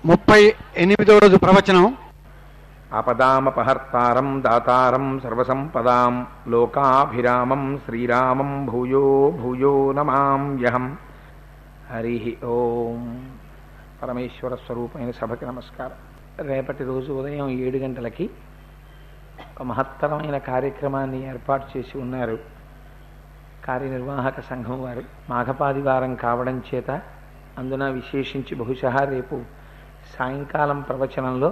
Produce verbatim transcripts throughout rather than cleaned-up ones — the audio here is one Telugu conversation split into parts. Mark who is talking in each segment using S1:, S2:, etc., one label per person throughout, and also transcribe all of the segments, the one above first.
S1: ముప్పై ఎనిమిదో రోజు ప్రవచనం.
S2: ఆపదామపహర్తారం దాతారం సర్వసంపదాం లోకాభిరామం శ్రీరామం భూయో భూయో నమామ్యహం. హరి ఓం. పరమేశ్వర స్వరూపమైన సభకి నమస్కారం. రేపటి రోజు ఉదయం ఏడు గంటలకి ఒక మహత్తరమైన కార్యక్రమాన్ని ఏర్పాటు చేసి ఉన్నారు కార్యనిర్వాహక సంఘం వారు. మాఘపాదివారం కావడం చేత అందున విశేషించి బహుశా రేపు సాయంకాలం ప్రవచనంలో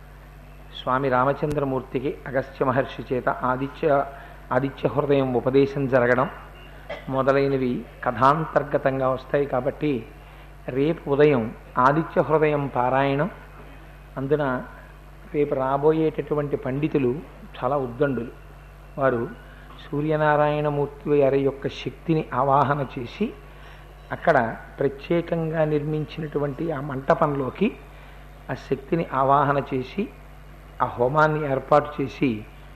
S2: స్వామి రామచంద్రమూర్తికి అగస్త్య మహర్షి చేత ఆదిత్య ఆదిత్య హృదయం ఉపదేశం జరగడం మొదలైనవి కథాంతర్గతంగా వస్తాయి. కాబట్టి రేపు ఉదయం ఆదిత్య హృదయం పారాయణం. అందున రేపు రాబోయేటటువంటి పండితులు చాలా ఉద్దండులు. వారు సూర్యనారాయణమూర్తి వారి యొక్క శక్తిని ఆవాహన చేసి అక్కడ ప్రత్యేకంగా నిర్మించినటువంటి ఆ మంటపంలోకి ఆ శక్తిని ఆవాహన చేసి ఆ హోమాన్ని ఏర్పాటు చేసి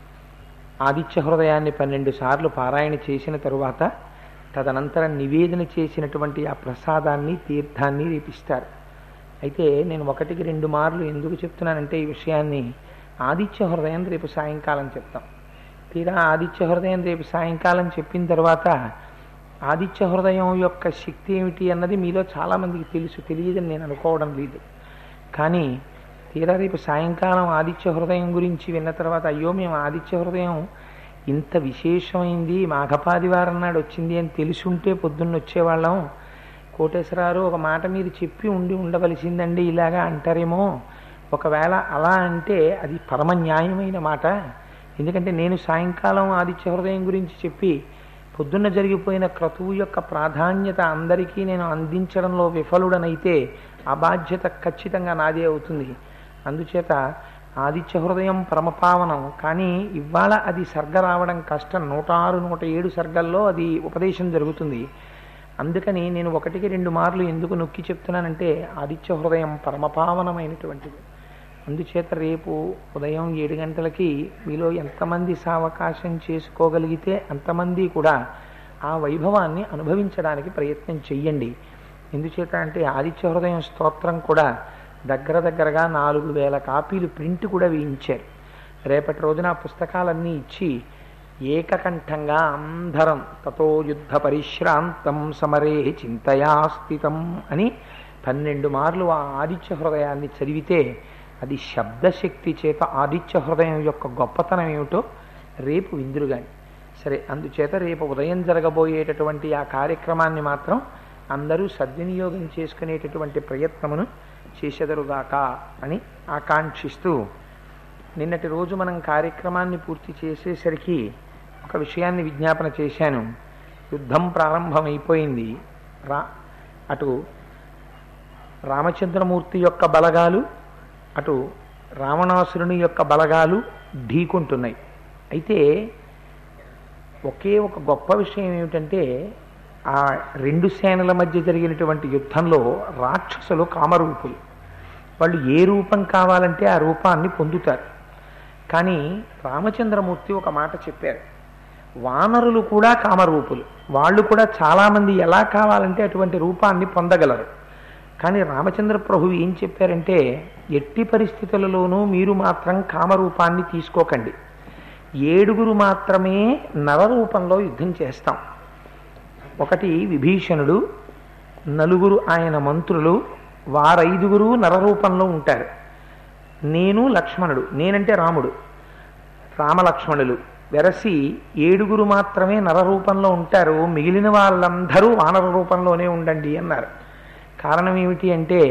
S2: ఆదిత్య హృదయాన్ని పన్నెండు సార్లు పారాయణ చేసిన తరువాత తదనంతరం నివేదన చేసినటువంటి ఆ ప్రసాదాన్ని తీర్థాన్ని రేపిస్తారు. అయితే నేను ఒకటికి రెండు మార్లు ఎందుకు చెప్తున్నానంటే ఈ విషయాన్ని, ఆదిత్య హృదయం రేపు సాయంకాలం చెప్తాం. తీరా ఆదిత్య హృదయం రేపు సాయంకాలం చెప్పిన తర్వాత ఆదిత్య హృదయం యొక్క శక్తి ఏమిటి అన్నది మీలో చాలామందికి తెలుసు, తెలియదని నేను అనుకోవడం లేదు. కానీ తీరా రేపు సాయంకాలం ఆదిత్య హృదయం గురించి విన్న తర్వాత అయ్యో మేము ఆదిత్య హృదయం ఇంత విశేషమైంది మాఘపాదివారం నాడు వచ్చింది అని తెలుసుంటే పొద్దున్న వచ్చేవాళ్ళం, కోటేశ్వరారు ఒక మాట మీరు చెప్పి ఉండి ఉండవలసిందండి ఇలాగా అంటారేమో. ఒకవేళ అలా అంటే అది పరమ న్యాయమైన మాట. ఎందుకంటే నేను సాయంకాలం ఆదిత్య హృదయం గురించి చెప్పి పొద్దున్న జరిగిపోయిన క్రతువు యొక్క ప్రాధాన్యత అందరికీ నేను అందించడంలో విఫలుడనైతే ఆ బాధ్యత ఖచ్చితంగా నాదే అవుతుంది. అందుచేత ఆదిత్య హృదయం పరమపావనం. కానీ ఇవాళ అది సర్గ రావడం కష్టం. నూట ఆరు నూట ఏడు సర్గల్లో అది ఉపదేశం జరుగుతుంది. అందుకని నేను ఒకటికి రెండు మార్లు ఎందుకు నొక్కి చెప్తున్నానంటే ఆదిత్య హృదయం పరమపావనమైనటువంటిది. అందుచేత రేపు ఉదయం ఏడు గంటలకి మీలో ఎంతమంది సావకాశం చేసుకోగలిగితే అంతమంది కూడా ఆ వైభవాన్ని అనుభవించడానికి ప్రయత్నం చెయ్యండి. ఎందుచేత అంటే ఆదిత్య హృదయం స్తోత్రం కూడా దగ్గర దగ్గరగా నాలుగు వేల కాపీలు ప్రింట్ కూడా వేయించారు. రేపటి రోజున పుస్తకాలన్నీ ఇచ్చి ఏకకంఠంగా అందరం తతో యుద్ధ పరిశ్రాంతం సమరే చింతయా స్థితం అని పన్నెండు మార్లు ఆ ఆదిత్య హృదయాన్ని చదివితే అది శబ్దశక్తి చేత ఆదిత్య హృదయం యొక్క గొప్పతనం ఏమిటో రేపు విందురుగాని. సరే, అందుచేత రేపు ఉదయం జరగబోయేటటువంటి ఆ కార్యక్రమాన్ని మాత్రం అందరూ సద్వినియోగం చేసుకునేటటువంటి ప్రయత్నమును చేసెదరుగాక అని ఆకాంక్షిస్తూ, నిన్నటి రోజు మనం కార్యక్రమాన్ని పూర్తి చేసేసరికి ఒక విషయాన్ని విజ్ఞాపన చేశాను. యుద్ధం ప్రారంభమైపోయింది. రా అటు రామచంద్రమూర్తి యొక్క బలగాలు అటు రావణాసురుని యొక్క బలగాలు ఢీకుంటున్నాయి. అయితే ఒకే ఒక గొప్ప విషయం ఏమిటంటే ఆ రెండు సేనల మధ్య జరిగినటువంటి యుద్ధంలో రాక్షసులు కామరూపులు. వాళ్ళు ఏ రూపం కావాలంటే ఆ రూపాన్ని పొందుతారు. కానీ రామచంద్రమూర్తి ఒక మాట చెప్పారు, వానరులు కూడా కామరూపులు, వాళ్ళు కూడా చాలామంది ఎలా కావాలంటే అటువంటి రూపాన్ని పొందగలరు. కానీ రామచంద్ర ప్రభువు ఏం చెప్పారంటే ఎట్టి పరిస్థితులలోనూ మీరు మాత్రం కామరూపాన్ని తీసుకోకండి, ఏడుగురు మాత్రమే నరరూపంలో యుద్ధం చేస్తాం. ఒకటి విభీషణుడు, నలుగురు ఆయన మంత్రులు, వారైదుగురు నరరూపంలో ఉంటారు. నేను లక్ష్మణుడు, నేనంటే రాముడు, రామలక్ష్మణులు వెరసి ఏడుగురు మాత్రమే నరరూపంలో ఉంటారు, మిగిలిన వాళ్ళందరూ వానర రూపంలోనే ఉండండి అన్నారు. కారణం ఏమిటి అంటే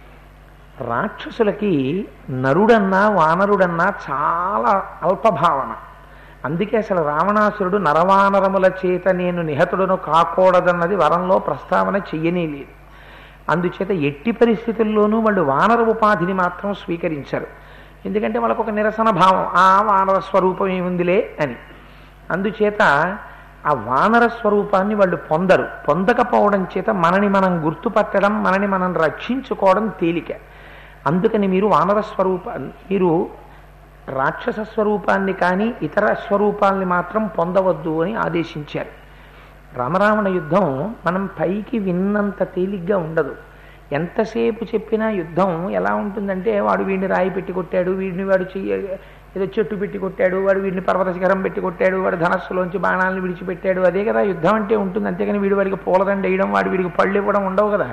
S2: రాక్షసులకి నరుడన్నా వానరుడన్నా చాలా అల్పభావన. అందుకే అసలు రావణాసురుడు నరవానరముల చేత నేను నిహతుడును కాకూడదన్నది వరంలో ప్రస్తావన చెయ్యనే లేదు. అందుచేత ఎట్టి పరిస్థితుల్లోనూ వాళ్ళు వానర ఉపాధిని మాత్రం స్వీకరించరు. ఎందుకంటే వాళ్ళకు ఒక నిరసన భావం, ఆ వానర స్వరూపం ఏముందిలే అని. అందుచేత ఆ వానర స్వరూపాన్ని వాళ్ళు పొందరు. పొందకపోవడం చేత మనని మనం గుర్తుపట్టడం, మనని మనం రక్షించుకోవడం తేలిక. అందుకని మీరు వానర స్వరూప మీరు రాక్షస స్వరూపాన్ని కానీ ఇతర స్వరూపాల్ని మాత్రం పొందవద్దు అని ఆదేశించారు. రామరావణ యుద్ధం మనం పైకి విన్నంత తేలిగ్గా ఉండదు. ఎంతసేపు చెప్పినా యుద్ధం ఎలా ఉంటుందంటే వాడు వీడిని రాయి పెట్టి కొట్టాడు, వీడిని వాడు చెయ్య ఏదో చెట్టు పెట్టి కొట్టాడు, వాడు వీడిని పర్వత శిఖరం పెట్టి కొట్టాడు, వాడు ధనస్సులోంచి బాణాలను విడిచిపెట్టాడు, అదే కదా యుద్ధం అంటే ఉంటుంది. అంతేగాని వీడు వాడికి పూలదండ వేయడం, వాడు వీడికి పళ్ళు ఇవ్వడం ఉండవు కదా.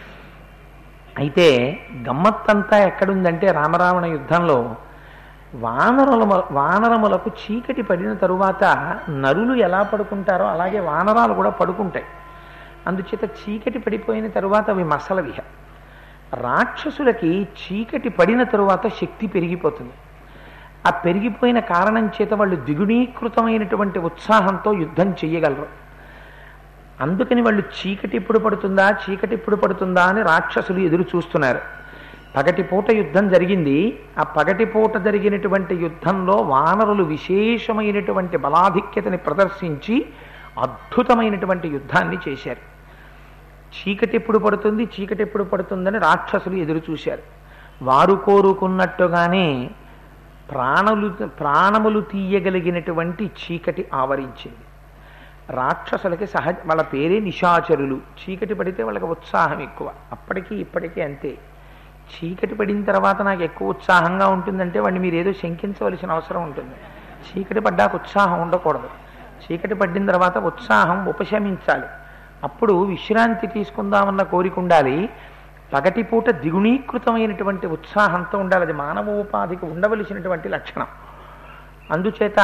S2: అయితే గమ్మత్తంతా ఎక్కడుందంటే రామరావణ యుద్ధంలో వానరుల వానరములకు చీకటి పడిన తరువాత నరులు ఎలా పడుకుంటారో అలాగే వానరాలు కూడా పడుకుంటాయి. అందుచేత చీకటి పడిపోయిన తరువాత అవి మసలవిహ. రాక్షసులకి చీకటి పడిన తరువాత శక్తి పెరిగిపోతుంది. ఆ పెరిగిపోయిన కారణం చేత వాళ్ళు ద్విగుణీకృతమైనటువంటి ఉత్సాహంతో యుద్ధం చెయ్యగలరు. అందుకని వాళ్ళు చీకటి ఎప్పుడు పడుతుందా చీకటి ఎప్పుడు పడుతుందా అని రాక్షసులు ఎదురు చూస్తున్నారు. పగటిపూట యుద్ధం జరిగింది. ఆ పగటిపూట జరిగినటువంటి యుద్ధంలో వానరులు విశేషమైనటువంటి బలాధిక్యతని ప్రదర్శించి అద్భుతమైనటువంటి యుద్ధాన్ని చేశారు. చీకటి ఎప్పుడు పడుతుంది చీకటి ఎప్పుడు పడుతుందని రాక్షసులు ఎదురు చూశారు. వారు కోరుకున్నట్టుగానే ప్రాణులు ప్రాణములు తీయగలిగినటువంటి చీకటి ఆవరించింది. రాక్షసులకి సహజ వాళ్ళ పేరే నిశాచరులు. చీకటి పడితే వాళ్ళకి ఉత్సాహం ఎక్కువ. అప్పటికీ ఇప్పటికీ అంతే. చీకటి పడిన తర్వాత నాకు ఎక్కువ ఉత్సాహంగా ఉంటుందంటే వాడిని మీరు ఏదో శంకించవలసిన అవసరం ఉంటుంది. చీకటి పడ్డాక ఉత్సాహం ఉండకూడదు. చీకటి పడిన తర్వాత ఉత్సాహం ఉపశమించాలి. అప్పుడు విశ్రాంతి తీసుకుందామన్న కోరిక ఉండాలి. పగటిపూట ద్విగుణీకృతమైనటువంటి ఉత్సాహంతో ఉండాలి. అది మానవ ఉపాధికి ఉండవలసినటువంటి లక్షణం. అందుచేత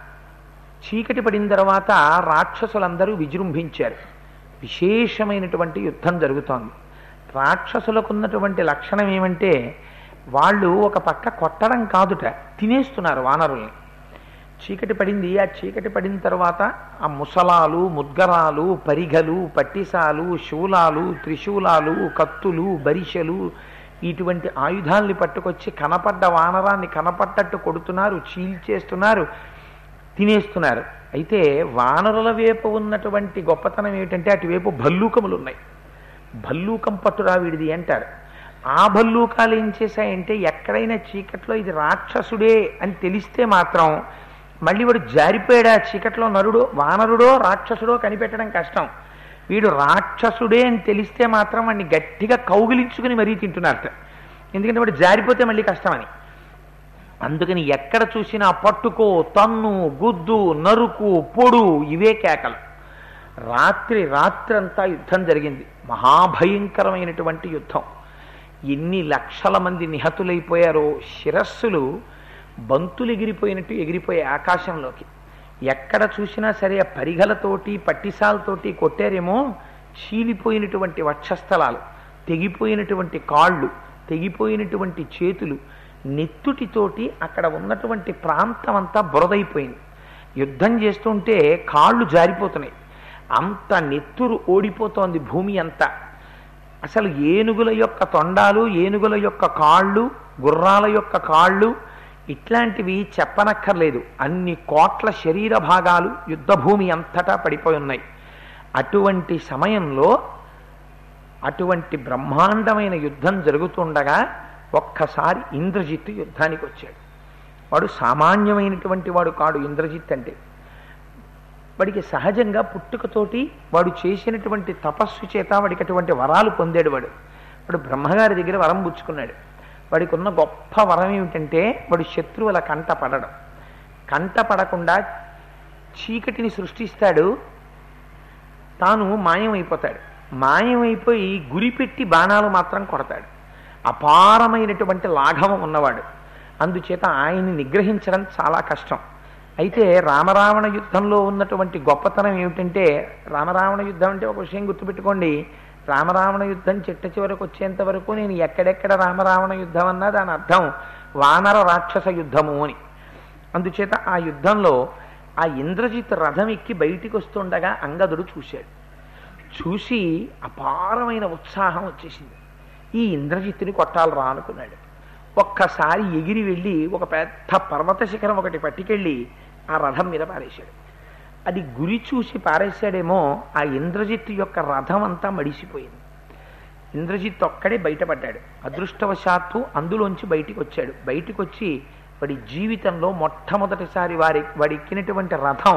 S2: చీకటి పడిన తర్వాత రాక్షసులందరూ విజృంభించారు. విశేషమైనటువంటి యుద్ధం జరుగుతోంది. రాక్షసులకు ఉన్నటువంటి లక్షణం ఏమంటే వాళ్ళు ఒక పక్క కొట్టడం కాదుట, తినేస్తున్నారు వానరుల్ని. చీకటి పడింది. ఆ చీకటి పడిన తర్వాత ఆ ముసలాలు, ముద్గరాలు, పరిఘలు, పట్టిసాలు, శూలాలు, త్రిశూలాలు, కత్తులు, బరిషలు ఇటువంటి ఆయుధాల్ని పట్టుకొచ్చి కనపడ్డ వానరాన్ని కనపడ్డట్టు కొడుతున్నారు, చీల్చేస్తున్నారు, తినేస్తున్నారు. అయితే వానరుల వైపు ఉన్నటువంటి గొప్పతనం ఏమిటంటే అటువైపు భల్లూకములు ఉన్నాయి. భల్లూకం పట్టురా వీడిది అంటారు. ఆ భల్లూకాలు ఏం చేశాయంటే ఎక్కడైనా చీకట్లో ఇది రాక్షసుడే అని తెలిస్తే మాత్రం మళ్ళీ వాడు జారిపోయాడా చీకట్లో నరుడో వానరుడో రాక్షసుడో కనిపెట్టడం కష్టం. వీడు రాక్షసుడే అని తెలిస్తే మాత్రం వాడిని గట్టిగా కౌగిలించుకుని మరీ తింటున్నారట. ఎందుకంటే వాడు జారిపోతే మళ్ళీ కష్టమని. అందుకని ఎక్కడ చూసినా పట్టుకో, తన్ను, గుద్దు, నరుకు, పొడు ఇవే కేకలు. రాత్రి రాత్రంతా యుద్ధం జరిగింది. మహాభయంకరమైనటువంటి యుద్ధం. ఎన్ని లక్షల మంది నిహతులైపోయారో. శిరస్సులు బంతులు ఎగిరిపోయినట్టు ఎగిరిపోయే ఆకాశంలోకి. ఎక్కడ చూసినా సరే ఆ పరిగలతోటి పట్టిసాలతోటి కొట్టారేమో. చీలిపోయినటువంటి వక్షస్థలాలు, తెగిపోయినటువంటి కాళ్ళు, తెగిపోయినటువంటి చేతులు, నెత్తుటితోటి అక్కడ ఉన్నటువంటి ప్రాంతం అంతా బురదైపోయింది. యుద్ధం చేస్తుంటే కాళ్ళు జారిపోతున్నాయి. అంత నెత్తురు ఓడిపోతోంది భూమి అంతా. అసలు ఏనుగుల యొక్క తొండాలు, ఏనుగుల యొక్క కాళ్ళు, గుర్రాల యొక్క కాళ్ళు ఇట్లాంటివి చెప్పనక్కర్లేదు. అన్ని కోట్ల శరీర భాగాలు యుద్ధభూమి అంతటా పడిపోయి ఉన్నాయి. అటువంటి సమయంలో అటువంటి బ్రహ్మాండమైన యుద్ధం జరుగుతుండగా ఒక్కసారి ఇంద్రజిత్తు యుద్ధానికి వచ్చాడు. వాడు సామాన్యమైనటువంటి వాడు కాడు. ఇంద్రజిత్ అంటే వాడికి సహజంగా పుట్టుకతోటి వాడు చేసినటువంటి తపస్సు చేత వాడికి అటువంటి వరాలు పొందాడు. వాడు వాడు బ్రహ్మగారి దగ్గర వరం పుచ్చుకున్నాడు. వాడికి ఉన్న గొప్ప వరం ఏమిటంటే వాడు శత్రువుల కంట పడడం. కంట పడకుండా చీకటిని సృష్టిస్తాడు, తాను మాయమైపోతాడు. మాయమైపోయి గురిపెట్టి బాణాలు మాత్రం కొడతాడు. అపారమైనటువంటి లాఘవం ఉన్నవాడు. అందుచేత ఆయన్ని నిగ్రహించడం చాలా కష్టం. అయితే రామరావణ యుద్ధంలో ఉన్నటువంటి గొప్పతనం ఏమిటంటే, రామరావణ యుద్ధం అంటే ఒక విషయం గుర్తుపెట్టుకోండి. రామరావణ యుద్ధం చిట్ట చివరకు వచ్చేంత వరకు నేను ఎక్కడెక్కడ రామరావణ యుద్ధం అన్నా దాని అర్థం వానర రాక్షస యుద్ధము అని. అందుచేత ఆ యుద్ధంలో ఆ ఇంద్రజిత్ రథం ఎక్కి బయటికి వస్తుండగా అంగదుడు చూశాడు. చూసి అపారమైన ఉత్సాహం వచ్చేసింది. ఈ ఇంద్రజిత్తుని కొట్టాలరా అనుకున్నాడు. ఒక్కసారి ఎగిరి వెళ్ళి ఒక పెద్ద పర్వత శిఖరం ఒకటి పట్టుకెళ్ళి ఆ రథం మీద పారేశాడు. అది గురి చూసి పారేశాడేమో, ఆ ఇంద్రజిత్తు యొక్క రథం అంతా మడిసిపోయింది. ఇంద్రజిత్ ఒక్కడే బయటపడ్డాడు. అదృష్టవశాత్తు అందులోంచి బయటికి వచ్చాడు. బయటికి వచ్చి వాడి జీవితంలో మొట్టమొదటిసారి వారి వాడి ఎక్కినటువంటి రథం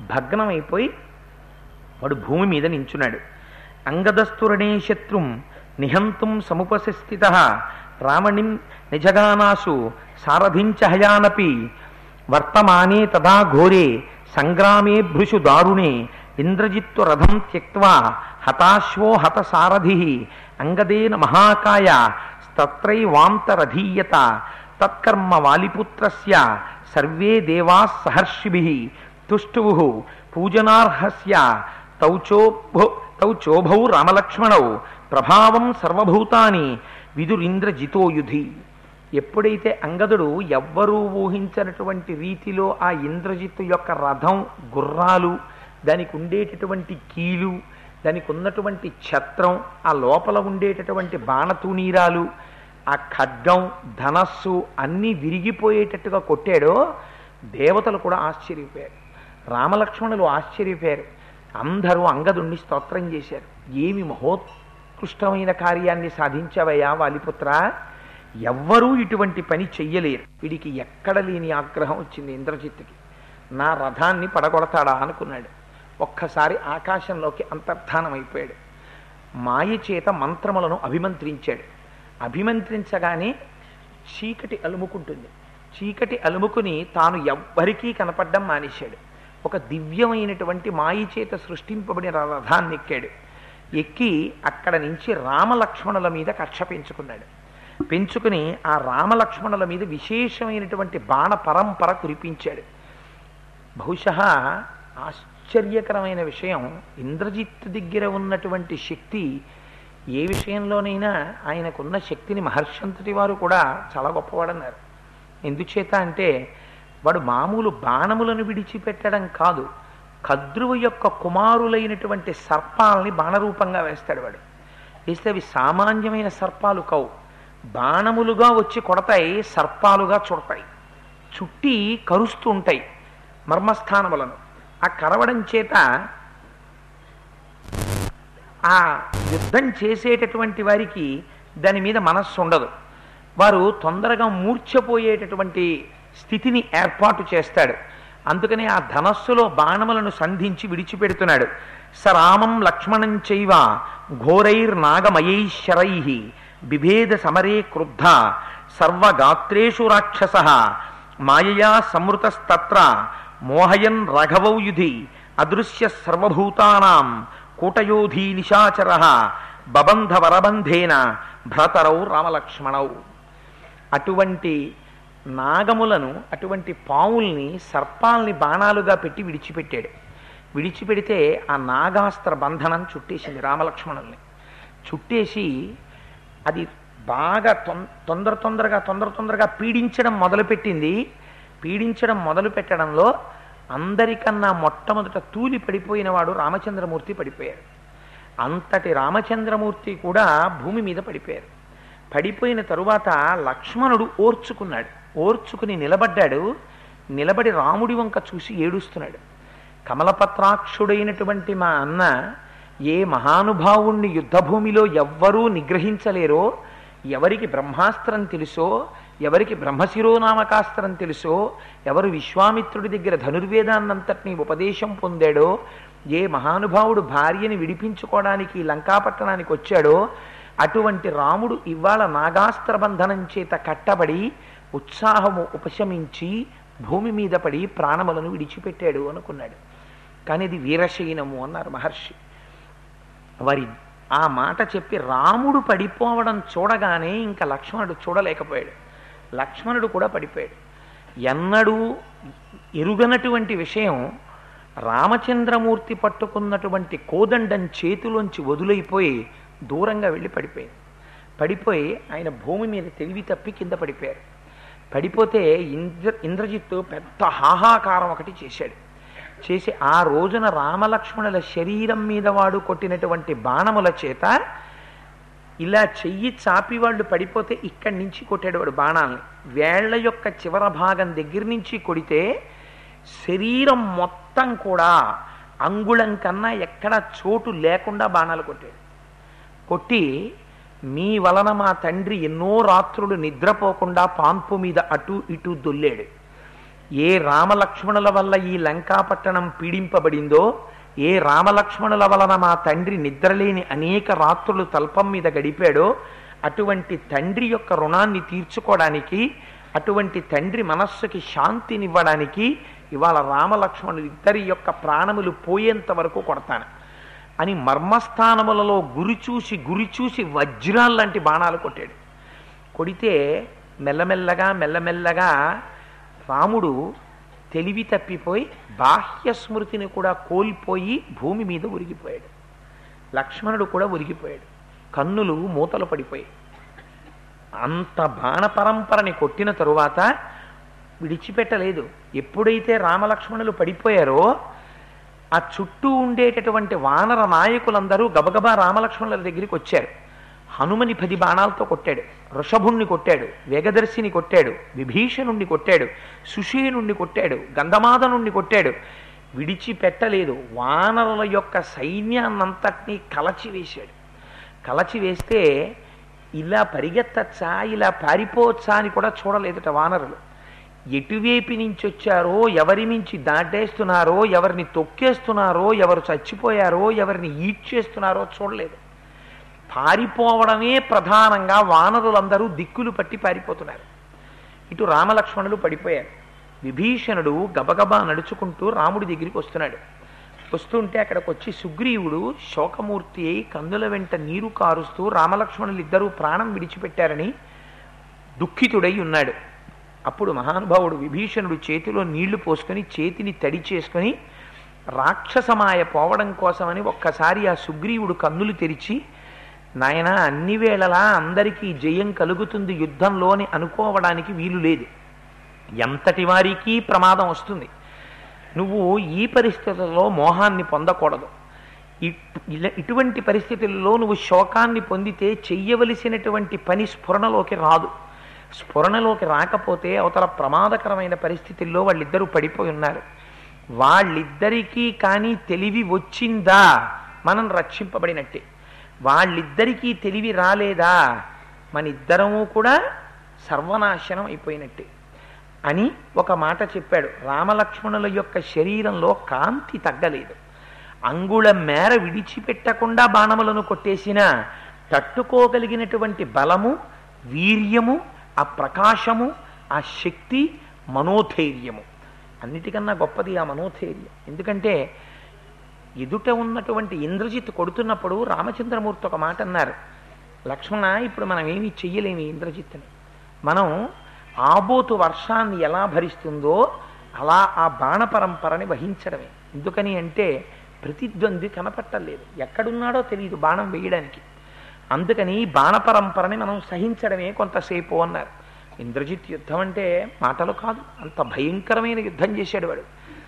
S2: భగ్నమైపోయి వాడు భూమి మీద నించున్నాడు. అంగదస్తురణే శత్రుం నిహంతుం సముపస్థితః రావణిం నిజగానాసు సారథించ హయానపి వర్తమానే తదా ఘోరే సంగ్రామే భృషు దారుణే ఇంద్రజిత్తు రథం త్యక్త్వా హతాశ్వో హత సారథి అంగదేన మహాకాయ తత్రైవాంతరధీయత తత్కర్మ వాలిపుత్రస్య సర్వే దేవాః సహర్షిభిః తుష్టువుః పూజనార్హస్య తౌచోభౌ తౌచోభౌ రామలక్ష్మణౌ ప్రభావం సర్వభూతాని విదురింద్రజితో యుధి. ఎప్పుడైతే అంగదుడు ఎవ్వరూ ఊహించినటువంటి రీతిలో ఆ ఇంద్రజిత్తు యొక్క రథం, గుర్రాలు, దానికి ఉండేటటువంటి కీలు, దానికి ఉన్నటువంటి ఛత్రం, ఆ లోపల ఉండేటటువంటి బాణతూనీరాలు, ఆ ఖడ్గం, ధనస్సు అన్నీ విరిగిపోయేటట్టుగా కొట్టాడో దేవతలు కూడా ఆశ్చర్యపోయారు, రామలక్ష్మణులు ఆశ్చర్యపోయారు. అందరూ అంగదుణ్ణి స్తోత్రం చేశారు. ఏమి మహోత్కృష్టమైన కార్యాన్ని సాధించావయ్యా వాలిపుత్ర, ఎవ్వరూ ఇటువంటి పని చెయ్యలేరు. వీడికి ఎక్కడ లేని ఆగ్రహం వచ్చింది ఇంద్రజిత్తుకి. నా రథాన్ని పడగొడతాడా అనుకున్నాడు. ఒక్కసారి ఆకాశంలోకి అంతర్ధానమైపోయాడు. మాయ చేత మంత్రములను అభిమంత్రించాడు. అభిమంత్రించగానే చీకటి అలుముకుంటుంది. చీకటి అలుముకుని తాను ఎవ్వరికీ కనపడ్డం మానేశాడు. ఒక దివ్యమైనటువంటి మాయ చేత సృష్టింపబడిన రథాన్ని ఎక్కాడు. ఎక్కి అక్కడ నుంచి రామలక్ష్మణుల మీద కక్ష పెంచుకున్నాడు. పెంచుకుని ఆ రామలక్ష్మణుల మీద విశేషమైనటువంటి బాణ పరంపర కురిపించాడు. బహుశः ఆశ్చర్యకరమైన విషయం, ఇంద్రజిత్తు దగ్గర ఉన్నటువంటి శక్తి ఏ విషయంలోనైనా ఆయనకున్న శక్తిని మహర్షంతటి వారు కూడా చాలా గొప్పవాడన్నారు. ఎందుచేత అంటే వాడు మామూలు బాణములను విడిచిపెట్టడం కాదు, కద్రువు యొక్క కుమారులైనటువంటి సర్పాలని బాణరూపంగా వేస్తాడు వాడు. వేస్తే అవి సామాన్యమైన సర్పాలు కావు, బాణములుగా వచ్చి కొడతాయి, సర్పాలుగా చుడతాయి, చుట్టి కరుస్తూ ఉంటాయి మర్మస్థానములను. ఆ కరవడం చేత ఆ యుద్ధం చేసేటటువంటి వారికి దాని మీద మనస్సు ఉండదు. వారు తొందరగా మూర్ఛపోయేటటువంటి స్థితిని ఏర్పాటు చేస్తాడు. అందుకనే ఆ ధనస్సులో బాణములను సంధించి విడిచిపెడుతున్నాడు. సరామం లక్ష్మణం చైవ ఘోరైర్నాగమయైశ్చరై బిభేద సమరే క్రుద్ధ సర్వగాత్రేషు రాక్షస మాయయా సంవృతస్తత్ర మోహయన్ రాఘవౌ యుధి అదృశ్య సర్వభూతానాం కూటయోధీ నిశాచర బబంధ వరబంధేన భ్రతరౌ రామలక్ష్మణౌ. అటువంటి నాగములను, అటువంటి పావుల్ని, సర్పాల్ని బాణాలుగా పెట్టి విడిచిపెట్టాడు. విడిచిపెడితే ఆ నాగాస్త్ర బంధనం చుట్టేసింది రామలక్ష్మణుల్ని. చుట్టేసి అది బాగా తొందర తొందరగా తొందర తొందరగా పీడించడం మొదలుపెట్టింది. పీడించడం మొదలు పెట్టడంలో అందరికన్నా మొట్టమొదట తూలి పడిపోయిన వాడు రామచంద్రమూర్తి పడిపోయారు. అంతటి రామచంద్రమూర్తి కూడా భూమి మీద పడిపోయారు. పడిపోయిన తరువాత లక్ష్మణుడు ఓర్చుకున్నాడు. ఓర్చుకుని నిలబడ్డాడు. నిలబడి రాముడి వంక చూసి ఏడుస్తున్నాడు. కమలపత్రాక్షుడైనటువంటి మా అన్న ఏ మహానుభావుణ్ణి యుద్ధభూమిలో ఎవ్వరూ నిగ్రహించలేరో, ఎవరికి బ్రహ్మాస్త్రం తెలుసో, ఎవరికి బ్రహ్మశిరోనామకాస్త్రం తెలుసో, ఎవరు విశ్వామిత్రుడి దగ్గర ధనుర్వేదాన్నంతటినీ ఉపదేశం పొందాడో, ఏ మహానుభావుడు భార్యని విడిపించుకోవడానికి లంకాపట్టణానికి వచ్చాడో, అటువంటి రాముడు ఇవాళ నాగాస్త్ర బంధనం చేత కట్టబడి ఉత్సాహము ఉపశమించి భూమి మీద పడి ప్రాణములను విడిచిపెట్టాడు అనుకున్నాడు. కానీ ఇది వీరశయనము అన్నారు మహర్షి. వారి ఆ మాట చెప్పి రాముడు పడిపోవడం చూడగానే ఇంకా లక్ష్మణుడు చూడలేకపోయాడు. లక్ష్మణుడు కూడా పడిపోయాడు. ఎన్నడూ ఎరుగనటువంటి విషయం, రామచంద్రమూర్తి పట్టుకున్నటువంటి కోదండం చేతిలోంచి వదులైపోయి దూరంగా వెళ్ళి పడిపోయింది. పడిపోయి ఆయన భూమి మీద తెలివి తప్పి కింద పడిపోయారు. పడిపోతే ఇంద్ర ఇంద్రజిత్తు పెద్ద హాహాకారం ఒకటి చేశాడు. చేసి ఆ రోజున రామలక్ష్మణుల శరీరం మీద వాడు కొట్టినటువంటి బాణముల చేత ఇలా చెయ్యి చాపి వాళ్ళు పడిపోతే ఇక్కడి నుంచి కొట్టాడు వాడు బాణాలని. వేళ్ల యొక్క చివర భాగం దగ్గర నుంచి కొడితే శరీరం మొత్తం కూడా అంగుళం కన్నా ఎక్కడా చోటు లేకుండా బాణాలు కొట్టాడు. కొట్టి మీ వలన మా తండ్రి ఎన్నో రాత్రులు నిద్రపోకుండా పాన్పు మీద అటు ఇటు దొల్లాడు. ఏ రామలక్ష్మణుల వల్ల ఈ లంకాపట్టణం పీడింపబడిందో, ఏ రామలక్ష్మణుల వలన మా తండ్రి నిద్రలేని అనేక రాత్రులు తల్పం మీద గడిపాడో అటువంటి తండ్రి యొక్క రుణాన్ని తీర్చుకోవడానికి, అటువంటి తండ్రి మనస్సుకి శాంతినివ్వడానికి ఇవాళ రామలక్ష్మణులు ఇద్దరి యొక్క ప్రాణములు పోయేంత వరకు కొడతాను అని మర్మస్థానములలో గురి చూసి గురి చూసి వజ్రాల్లాంటి బాణాలు కొట్టాడు. కొడితే మెల్లమెల్లగా మెల్లమెల్లగా రాముడు తెలివి తప్పిపోయి బాహ్య స్మృతిని కూడా కోల్పోయి భూమి మీద ఉరిగిపోయాడు. లక్ష్మణుడు కూడా ఉరిగిపోయాడు. కన్నులు మూతలు పడిపోయాయి. అంత బాణ పరంపరని కొట్టిన తరువాత విడిచిపెట్టలేదు. ఎప్పుడైతే రామలక్ష్మణులు పడిపోయారో ఆ చుట్టూ ఉండేటటువంటి వానర నాయకులందరూ గబగబా రామలక్ష్మణుల దగ్గరికి వచ్చారు. హనుమని పది బాణాలతో కొట్టాడు, వృషభుణ్ణి కొట్టాడు, వేగదర్శిని కొట్టాడు, విభీషణుణ్ణి కొట్టాడు, సుషేనుణ్ణి కొట్టాడు, గంధమాదనుణ్ణి కొట్టాడు. విడిచిపెట్టలేదు. వానరుల యొక్క సైన్యాన్నంతటినీ కలచివేశాడు. కలచివేస్తే ఇలా పరిగెత్తచ్చా, ఇలా పారిపోవచ్చా అని కూడా చూడలేదుట వానరులు. ఎటువైపు నుంచి వచ్చారో, ఎవరి నుంచి దాటేస్తున్నారో, ఎవరిని తొక్కేస్తున్నారో, ఎవరు చచ్చిపోయారో, ఎవరిని ఈడ్చేస్తున్నారో చూడలేదు. పారిపోవడమే ప్రధానంగా వానరులందరూ దిక్కులు పట్టి పారిపోతున్నారు. ఇటు రామలక్ష్మణులు పడిపోయారు. విభీషణుడు గబగబా నడుచుకుంటూ రాముడి దగ్గరికి వస్తున్నాడు. వస్తుంటే అక్కడికి వచ్చి సుగ్రీవుడు శోకమూర్తి అయి కన్నుల వెంట నీరు కారుస్తూ రామలక్ష్మణులు ఇద్దరూ ప్రాణం విడిచిపెట్టారని దుఃఖితుడై ఉన్నాడు. అప్పుడు మహానుభావుడు విభీషణుడు చేతిలో నీళ్లు పోసుకొని చేతిని తడి చేసుకొని రాక్షసమాయ పోవడం కోసమని ఒక్కసారి ఆ సుగ్రీవుడు కన్నులు తెరిచి, నాయన అన్ని వేళలా అందరికీ జయం కలుగుతుంది యుద్ధంలోని అనుకోవడానికి వీలు లేదు. ఎంతటి వారికి ప్రమాదం వస్తుంది. నువ్వు ఈ పరిస్థితుల్లో మోహాన్ని పొందకూడదు. ఇటువంటి పరిస్థితుల్లో నువ్వు శోకాన్ని పొందితే చెయ్యవలసినటువంటి పని స్ఫురణలోకి రాదు. స్ఫురణలోకి రాకపోతే అవతల ప్రమాదకరమైన పరిస్థితుల్లో వాళ్ళిద్దరూ పడిపోయి ఉన్నారు. వాళ్ళిద్దరికీ కానీ తెలివి వచ్చిందా మనం రక్షింపబడినట్టే. వాళ్ళిద్దరికీ తెలివి రాలేదా మన ఇద్దరము కూడా సర్వనాశనం అయిపోయినట్టే అని ఒక మాట చెప్పాడు. రామలక్ష్మణుల యొక్క శరీరంలో కాంతి తగ్గలేదు. అంగుళం మేర విడిచిపెట్టకుండా బాణములను కొట్టేసినా తట్టుకోగలిగినటువంటి బలము, వీర్యము, ఆ ప్రకాశము, ఆ శక్తి, మనోధైర్యము, అన్నిటికన్నా గొప్పది ఆ మనోధైర్యం. ఎందుకంటే ఎదుట ఉన్నటువంటి ఇంద్రజిత్ కొడుతున్నప్పుడు రామచంద్రమూర్తి ఒక మాట అన్నారు, లక్ష్మణ ఇప్పుడు మనం ఏమీ చెయ్యలేమి ఇంద్రజిత్తుని. మనం ఆబోతు వర్షాన్ని ఎలా భరిస్తుందో అలా ఆ బాణ పరంపరని వహించడమే. ఎందుకని అంటే ప్రతిద్వంద్వి కనపట్టలేదు, ఎక్కడున్నాడో తెలియదు బాణం వేయడానికి. అందుకని బాణ పరంపరని మనం సహించడమే కొంతసేపు అన్నారు. ఇంద్రజిత్ యుద్ధం అంటే మాటలు కాదు, అంత భయంకరమైన యుద్ధం చేశాడు వాడు.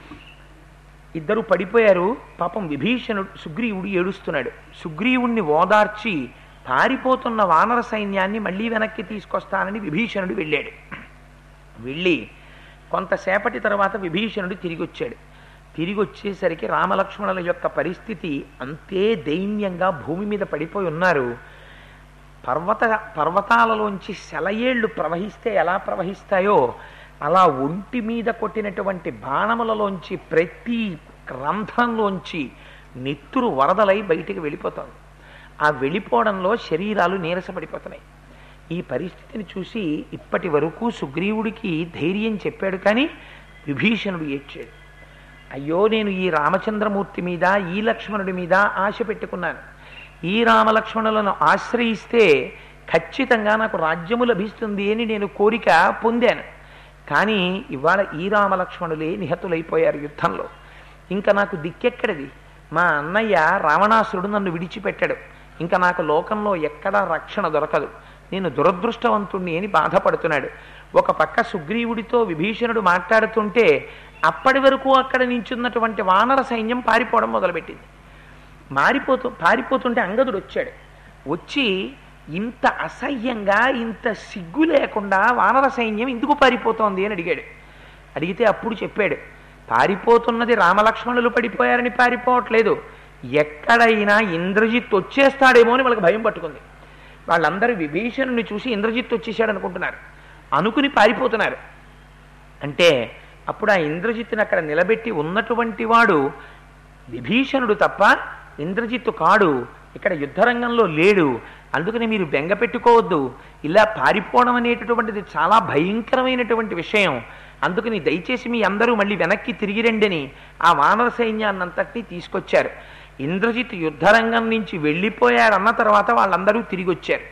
S2: ఇద్దరు పడిపోయారు. పాపం విభీషణుడు సుగ్రీవుడు ఏడుస్తున్నాడు. సుగ్రీవుణ్ణి ఓదార్చి పారిపోతున్న వానర సైన్యాన్ని మళ్ళీ వెనక్కి తీసుకొస్తానని విభీషణుడు వెళ్ళాడు. వెళ్ళి కొంతసేపటి తర్వాత విభీషణుడు తిరిగి వచ్చాడు. తిరిగి వచ్చేసరికి రామలక్ష్మణుల యొక్క పరిస్థితి అంతే దైన్యంగా భూమి మీద పడిపోయి ఉన్నారు. పర్వత పర్వతాలలోంచి సెలయేళ్లు ప్రవహిస్తే ఎలా ప్రవహిస్తాయో అలా ఒంటి మీద కొట్టినటువంటి బాణములలోంచి ప్రతి రంధ్రంలోంచి నెత్తురు వరదలై బయటికి వెళ్ళిపోతారు. ఆ వెళ్ళిపోవడంలో శరీరాలు నీరసపడిపోతున్నాయి. ఈ పరిస్థితిని చూసి ఇప్పటి వరకు సుగ్రీవుడికి ధైర్యం చెప్పాడు, కానీ విభీషణుడు ఏడ్చాడు. అయ్యో, నేను ఈ రామచంద్రమూర్తి మీద, ఈ లక్ష్మణుడి మీద ఆశ పెట్టుకున్నాను. ఈ రామలక్ష్మణులను ఆశ్రయిస్తే ఖచ్చితంగా నాకు రాజ్యము లభిస్తుంది అని నేను కోరిక పొందాను. కానీ ఇవాళ ఈ రామలక్ష్మణులే నిహతులైపోయారు యుద్ధంలో. ఇంకా నాకు దిక్కెక్కడిది? మా అన్నయ్య రావణాసురుడు నన్ను విడిచిపెట్టాడు. ఇంకా నాకు లోకంలో ఎక్కడా రక్షణ దొరకదు. నేను దురదృష్టవంతుణ్ణి అని బాధపడుతున్నాడు. ఒక పక్క సుగ్రీవుడితో విభీషణుడు మాట్లాడుతుంటే అప్పటి వరకు అక్కడ నించున్నటువంటి వానర సైన్యం పారిపోవడం మొదలుపెట్టింది. మారిపోతూ పారిపోతుంటే అంగదుడు వచ్చాడు. వచ్చి ఇంత అసహ్యంగా, ఇంత సిగ్గు లేకుండా వానర సైన్యం ఎందుకు పారిపోతోంది అని అడిగాడు. అడిగితే అప్పుడు చెప్పాడు, పారిపోతున్నది రామలక్ష్మణులు పడిపోయారని పారిపోవట్లేదు, ఎక్కడైనా ఇంద్రజిత్ వచ్చేస్తాడేమో అని వాళ్ళకి భయం పట్టుకుంది. వాళ్ళందరూ విభీషణుని చూసి ఇంద్రజిత్ వచ్చేసాడు అనుకుంటున్నారు, అనుకుని పారిపోతున్నారు. అంటే అప్పుడు ఆ ఇంద్రజిత్తుని అక్కడ నిలబెట్టి ఉన్నటువంటి వాడు విభీషణుడు తప్ప ఇంద్రజిత్తు కాడు, ఇక్కడ యుద్ధరంగంలో లేడు, అందుకని మీరు బెంగ పెట్టుకోవద్దు, ఇలా పారిపోవడం అనేటటువంటిది చాలా భయంకరమైనటువంటి విషయం, అందుకని దయచేసి మీ అందరూ మళ్ళీ వెనక్కి తిరిగి రండని ఆ వానర సైన్యాన్నంతటినీ తీసుకొచ్చారు. ఇంద్రజిత్ యుద్ధరంగం నుంచి వెళ్ళిపోయాడన్న తర్వాత వాళ్ళందరూ తిరిగి వచ్చారు.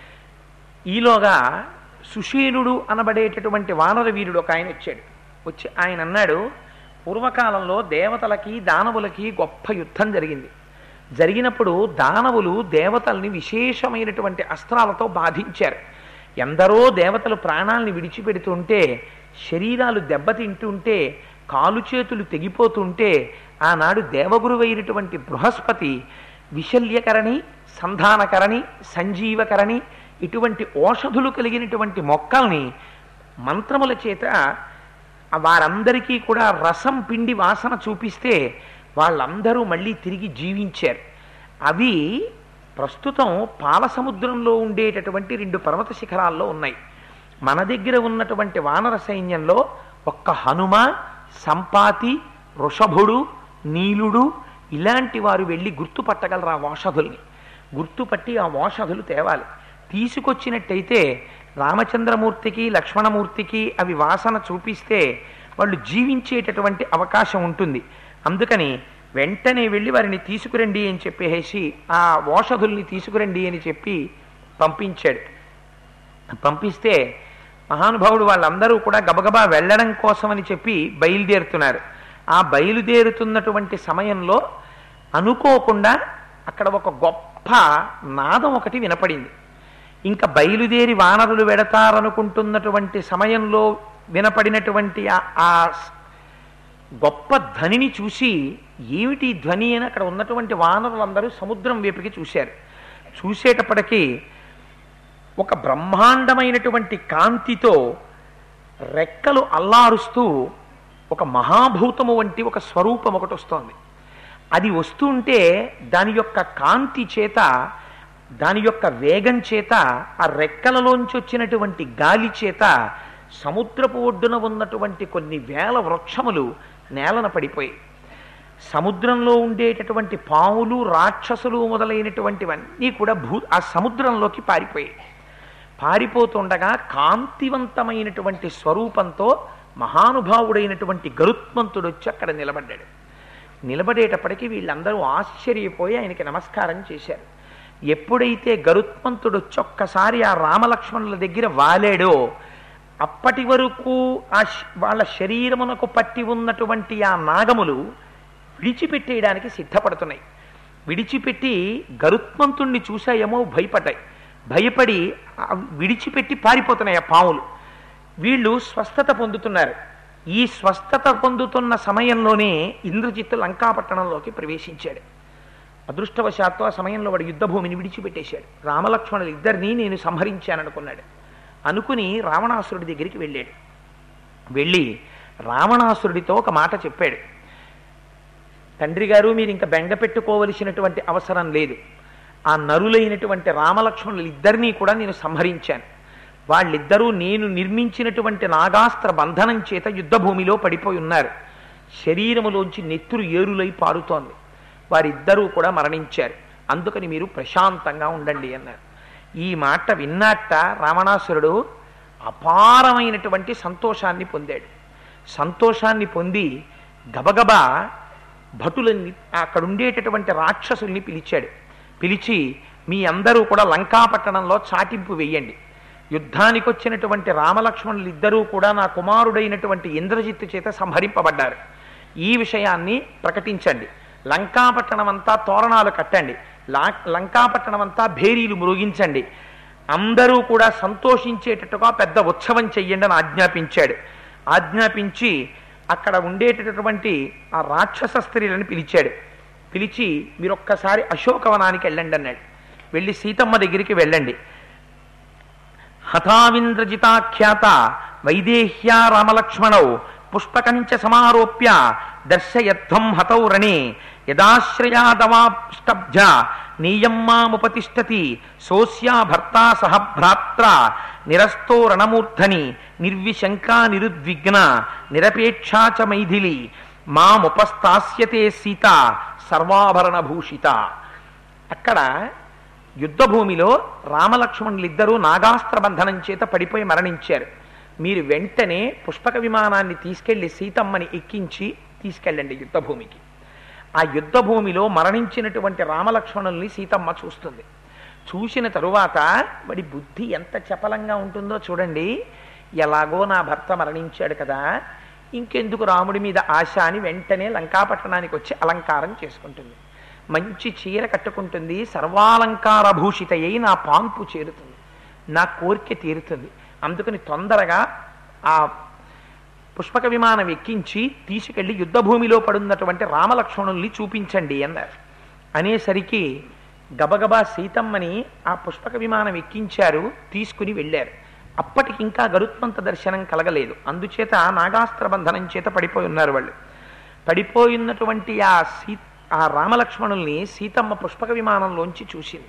S2: ఈలోగా సుషేనుడు అనబడేటటువంటి వానర వీరుడు ఒక ఆయన వచ్చాడు. వచ్చి ఆయన అన్నాడు, పూర్వకాలంలో దేవతలకి దానవులకి గొప్ప యుద్ధం జరిగింది. జరిగినప్పుడు దానవులు దేవతల్ని విశేషమైనటువంటి అస్త్రాలతో బాధించారు. ఎందరో దేవతలు ప్రాణాలని విడిచిపెడుతుంటే, శరీరాలు దెబ్బతింటుంటే, కాలు చేతులు తెగిపోతుంటే, ఆనాడు దేవగురువైనటువంటి బృహస్పతి విశల్యకరణి, సంధానకరణి, సంజీవకరణి ఇటువంటి ఓషధులు కలిగినటువంటి మొక్కల్ని మంత్రముల చేత వారందరికీ కూడా రసం పిండి వాసన చూపిస్తే వాళ్ళందరూ మళ్ళీ తిరిగి జీవించారు. అవి ప్రస్తుతం పాలసముద్రంలో ఉండేటటువంటి రెండు పర్వత శిఖరాల్లో ఉన్నాయి. మన దగ్గర ఉన్నటువంటి వానర సైన్యంలో ఒక్క హనుమ, సంపాతి, వృషభుడు, నీలుడు ఇలాంటి వారు వెళ్ళి గుర్తుపట్టగలరు ఆ ఓషధుల్ని. గుర్తుపట్టి ఆ ఓషధులు తేవాలి. తీసుకొచ్చినట్టయితే రామచంద్రమూర్తికి లక్ష్మణమూర్తికి అవి వాసన చూపిస్తే వాళ్ళు జీవించేటటువంటి అవకాశం ఉంటుంది. అందుకని వెంటనే వెళ్ళి వారిని తీసుకురండి అని చెప్పేసి ఆ ఓషధుల్ని తీసుకురండి అని చెప్పి పంపించాడు. పంపిస్తే మహానుభావుడు వాళ్ళందరూ కూడా గబగబా వెళ్ళడం కోసమని చెప్పి బయలుదేరుతున్నారు. ఆ బయలుదేరుతున్నటువంటి సమయంలో అనుకోకుండా అక్కడ ఒక గొప్ప నాదం ఒకటి వినపడింది. ఇంకా బయలుదేరి వానరులు వెడతారనుకుంటున్నటువంటి సమయంలో వినపడినటువంటి ఆ గొప్ప ధ్వనిని చూసి ఏమిటి ధ్వని అని అక్కడ ఉన్నటువంటి వానరులందరూ సముద్రం వైపుకి చూశారు. చూసేటప్పటికీ ఒక బ్రహ్మాండమైనటువంటి కాంతితో రెక్కలు అల్లారుస్తూ ఒక మహాభూతము వంటి ఒక స్వరూపం ఒకటి వస్తోంది. అది వస్తుంటే దాని యొక్క కాంతి చేత, దాని యొక్క వేగం చేత, ఆ రెక్కలలోంచి వచ్చినటువంటి గాలి చేత సముద్రపు ఒడ్డున ఉన్నటువంటి కొన్ని వేల వృక్షములు నేలన పడిపోయి, సముద్రంలో ఉండేటటువంటి పాములు, రాక్షసులు మొదలైనటువంటివన్నీ కూడా భూ ఆ సముద్రంలోకి పారిపోయాయి. పారిపోతుండగా కాంతివంతమైనటువంటి స్వరూపంతో మహానుభావుడైనటువంటి గరుత్మంతుడు వచ్చి అక్కడ నిలబడ్డాడు. నిలబడేటప్పటికీ వీళ్ళందరూ ఆశ్చర్యపోయి ఆయనకి నమస్కారం చేశారు. ఎప్పుడైతే గరుత్మంతుడు వచ్చి ఒక్కసారి ఆ రామలక్ష్మణుల దగ్గర వాలాడో అప్పటి వరకు ఆ వాళ్ళ శరీరమునకు పట్టి ఉన్నటువంటి ఆ నాగములు విడిచిపెట్టేయడానికి సిద్ధపడుతున్నాయి. విడిచిపెట్టి గరుత్మంతుణ్ణి చూసాయేమో భయపడ్డాయి. భయపడి విడిచిపెట్టి పారిపోతున్నాయి ఆ పాములు. వీళ్ళు స్వస్థత పొందుతున్నారు. ఈ స్వస్థత పొందుతున్న సమయంలోనే ఇంద్రజిత్తు లంకాపట్టణంలోకి ప్రవేశించాడు. అదృష్టవశాత్తు ఆ సమయంలో వాడు యుద్ధభూమిని విడిచిపెట్టేశాడు. రామలక్ష్మణులు ఇద్దరినీ నేను సంహరించాననుకున్నాడు. అనుకుని రావణాసురుడి దగ్గరికి వెళ్ళాడు. వెళ్ళి రావణాసురుడితో ఒక మాట చెప్పాడు. తండ్రి గారు, మీరు ఇంకా బెంగ పెట్టుకోవలసినటువంటి అవసరం లేదు. ఆ నరులైనటువంటి రామలక్ష్మణులు ఇద్దరినీ కూడా నేను సంహరించాను. వాళ్ళిద్దరూ నేను నిర్మించినటువంటి నాగాస్త్ర బంధనం చేత యుద్ధభూమిలో పడిపోయి ఉన్నారు. శరీరములోంచి నెత్తురు ఏరులై పారుతోంది. వారిద్దరూ కూడా మరణించారు. అందుకని మీరు ప్రశాంతంగా ఉండండి అన్నారు. ఈ మాట విన్నట్ట రావణాసురుడు అపారమైనటువంటి సంతోషాన్ని పొందాడు. సంతోషాన్ని పొంది గబగబా భటులని, అక్కడ ఉండేటటువంటి రాక్షసుల్ని పిలిచాడు. పిలిచి, మీ అందరూ కూడా లంకాపట్టణంలో చాటింపు వెయ్యండి. యుద్ధానికి వచ్చినటువంటి రామలక్ష్మణులు ఇద్దరూ కూడా నా కుమారుడైనటువంటి ఇంద్రజిత్తు చేత సంహరింపబడ్డారు. ఈ విషయాన్ని ప్రకటించండి. లంకాపట్టణం అంతా తోరణాలు కట్టండి. లంకాపట్టణం అంతా భేరీలు మ్రోగించండి. అందరూ కూడా సంతోషించేటట్టుగా పెద్ద ఉత్సవం చెయ్యండి అని ఆజ్ఞాపించాడు. ఆజ్ఞాపించి అక్కడ ఉండేటటువంటి ఆ రాక్షస స్త్రీలను పిలిచాడు. పిలిచి, మీరు ఒక్కసారి అశోకవనానికి వెళ్ళండి అన్నాడు. వెళ్ళి సీతమ్మ దగ్గరికి వెళ్ళండి. హతావింద్రజితాఖ్యాత వైదేహ్యా రామలక్ష్మణౌ పుష్పకంచ సమారోప్య దర్శయధ్వం హతౌ రణే యదాశ్రయాదవాష్టబ్జ నీయమ్మాముపతిష్టతి సోస్యా భర్తా సహ భ్రాత్ర నిరస్తో రణమూర్ధని నిర్విశంకా నిరుద్విగ్న నిరపేక్షా చ మైథిలి మాముపస్థాస్యతే సీత సర్వాభరణ భూషిత. అక్కడ యుద్ధభూమిలో రామలక్ష్మణులిద్దరూ నాగాస్త్ర బంధనం చేత పడిపోయి మరణించారు. మీరు వెంటనే పుష్పక విమానాన్ని తీసుకెళ్లి సీతమ్మని ఎక్కించి తీసుకెళ్ళండి యుద్ధభూమికి. ఆ యుద్ధభూమిలో మరణించినటువంటి రామలక్ష్మణుల్ని సీతమ్మ చూస్తుంది. చూసిన తరువాత వాడి బుద్ధి ఎంత చపలంగా ఉంటుందో చూడండి. ఎలాగో నా భర్త మరణించాడు కదా, ఇంకెందుకు రాముడి మీద ఆశ అని వెంటనే లంకాపట్టణానికి వచ్చి అలంకారం చేసుకుంటుంది. మంచి చీర కట్టుకుంటుంది. సర్వాలంకార భూషిత అయి నా పాన్పు చేరుతుంది, నా కోరిక తీరుతుంది. అందుకని తొందరగా ఆ పుష్పక విమానం ఎక్కించి తీసుకెళ్లి యుద్ధభూమిలో పడున్నటువంటి రామలక్ష్మణుల్ని చూపించండి అన్నారు. అనేసరికి గబగబా సీతమ్మని ఆ పుష్పక విమానం ఎక్కించారు, తీసుకుని వెళ్ళారు. అప్పటికి ఇంకా గరుత్మంత దర్శనం కలగలేదు. అందుచేత నాగాస్త్ర బంధనం చేత పడిపోయి ఉన్నారు వాళ్ళు. పడిపోయినటువంటి ఆ సీ ఆ రామలక్ష్మణుల్ని సీతమ్మ పుష్పక విమానంలోంచి చూసింది.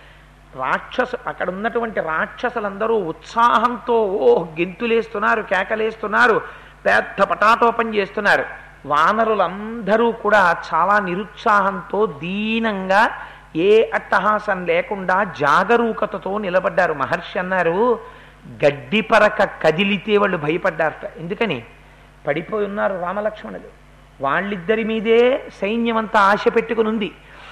S2: రాక్షసు అక్కడ ఉన్నటువంటి రాక్షసులందరూ ఉత్సాహంతో ఓ గెంతులేస్తున్నారు, కేకలేస్తున్నారు, పెద్ద పటాటోపం చేస్తున్నారు. వానరులందరూ కూడా చాలా నిరుత్సాహంతో దీనంగా ఏ అట్టహాసం లేకుండా జాగరూకతతో నిలబడ్డారు. మహర్షి అన్నారు, గడ్డి పరక కదిలితే వాళ్ళు భయపడ్డారట. ఎందుకని? పడిపోయి ఉన్నారు రామలక్ష్మణులు. వాళ్ళిద్దరి మీదే సైన్యం అంతా ఆశ పెట్టుకుని ఉంది.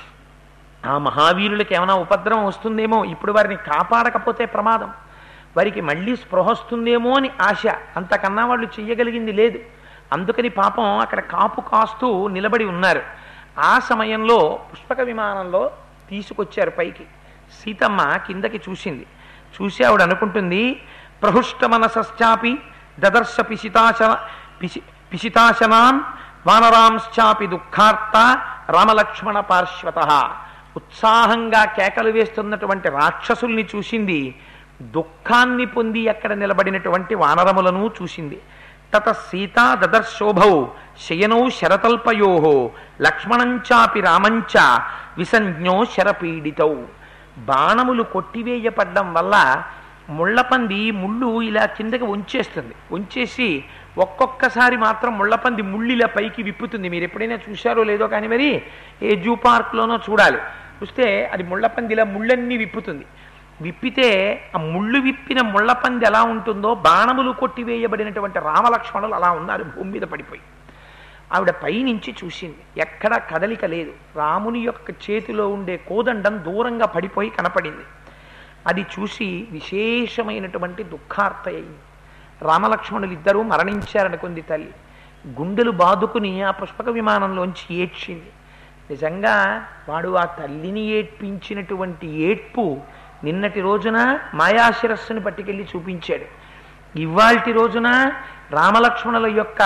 S2: ఆ మహావీరులకి ఏమైనా ఉపద్రవం వస్తుందేమో, ఇప్పుడు వారిని కాపాడకపోతే ప్రమాదం, వారికి మళ్ళీ స్పృహ వస్తుందేమో అని ఆశ. అంతకన్నా వాళ్ళు చెయ్యగలిగింది లేదు. అందుకని పాపం అక్కడ కాపు కాస్తూ నిలబడి ఉన్నారు. ఆ సమయంలో పుష్పక విమానంలో తీసుకొచ్చారు పైకి. సీతమ్మ కిందకి చూసింది. చూసి ఆవిడ అనుకుంటుంది, ప్రహృష్ట మనసశ్చాపి దదర్శ పిశితాశన పిశి పిశితాశనాన్ వానరాంశ్చాపి దుఃఖార్త రామలక్ష్మణ పార్శ్వత. ఉత్సాహంగా కేకలు వేస్తున్నటువంటి రాక్షసుల్ని చూసింది, దుఃఖాన్ని పొంది అక్కడ నిలబడినటువంటి వానరములను చూసింది. తత సీతా దదర్శోభౌ శయనౌ శరతల్పయో లక్ష్మణంచాపి రామంచ విసంజ్ఞో శరపీడితౌ. బాణములు కొట్టివేయపడ్డం వల్ల ముళ్ళపంది ముళ్ళు ఇలా కిందకి ఉంచేస్తుంది. ఉంచేసి ఒక్కొక్కసారి మాత్రం ముళ్ళపంది ముళ్ళిలా పైకి విప్పుతుంది. మీరు ఎప్పుడైనా చూశారో లేదో కానీ మరి ఏ జూ పార్క్లోనో చూడాలి. చూస్తే అది ముళ్ళపంది ఇలా ముళ్ళన్నీ విప్పుతుంది. విప్పితే ఆ ముళ్ళు విప్పిన ముళ్ళపంది ఎలా ఉంటుందో బాణములు కొట్టివేయబడినటువంటి రామలక్ష్మణులు అలా ఉన్నారు భూమి మీద పడిపోయి. ఆవిడ పైనుంచి చూసింది, ఎక్కడా కదలిక లేదు. రాముని యొక్క చేతిలో ఉండే కోదండం దూరంగా పడిపోయి కనపడింది. అది చూసి విశేషమైనటువంటి దుఃఖార్త అయింది. రామలక్ష్మణులు ఇద్దరూ మరణించారనుకుంది తల్లి. గుండెలు బాదుకుని ఆ పుష్పక విమానంలోంచి ఏడ్చింది. నిజంగా వాడు ఆ తల్లిని ఏడ్పించినటువంటి ఏడ్పు నిన్నటి రోజున మాయాశిరస్సుని పట్టుకెళ్ళి చూపించాడు. ఇవాల్టి రోజున రామలక్ష్మణుల యొక్క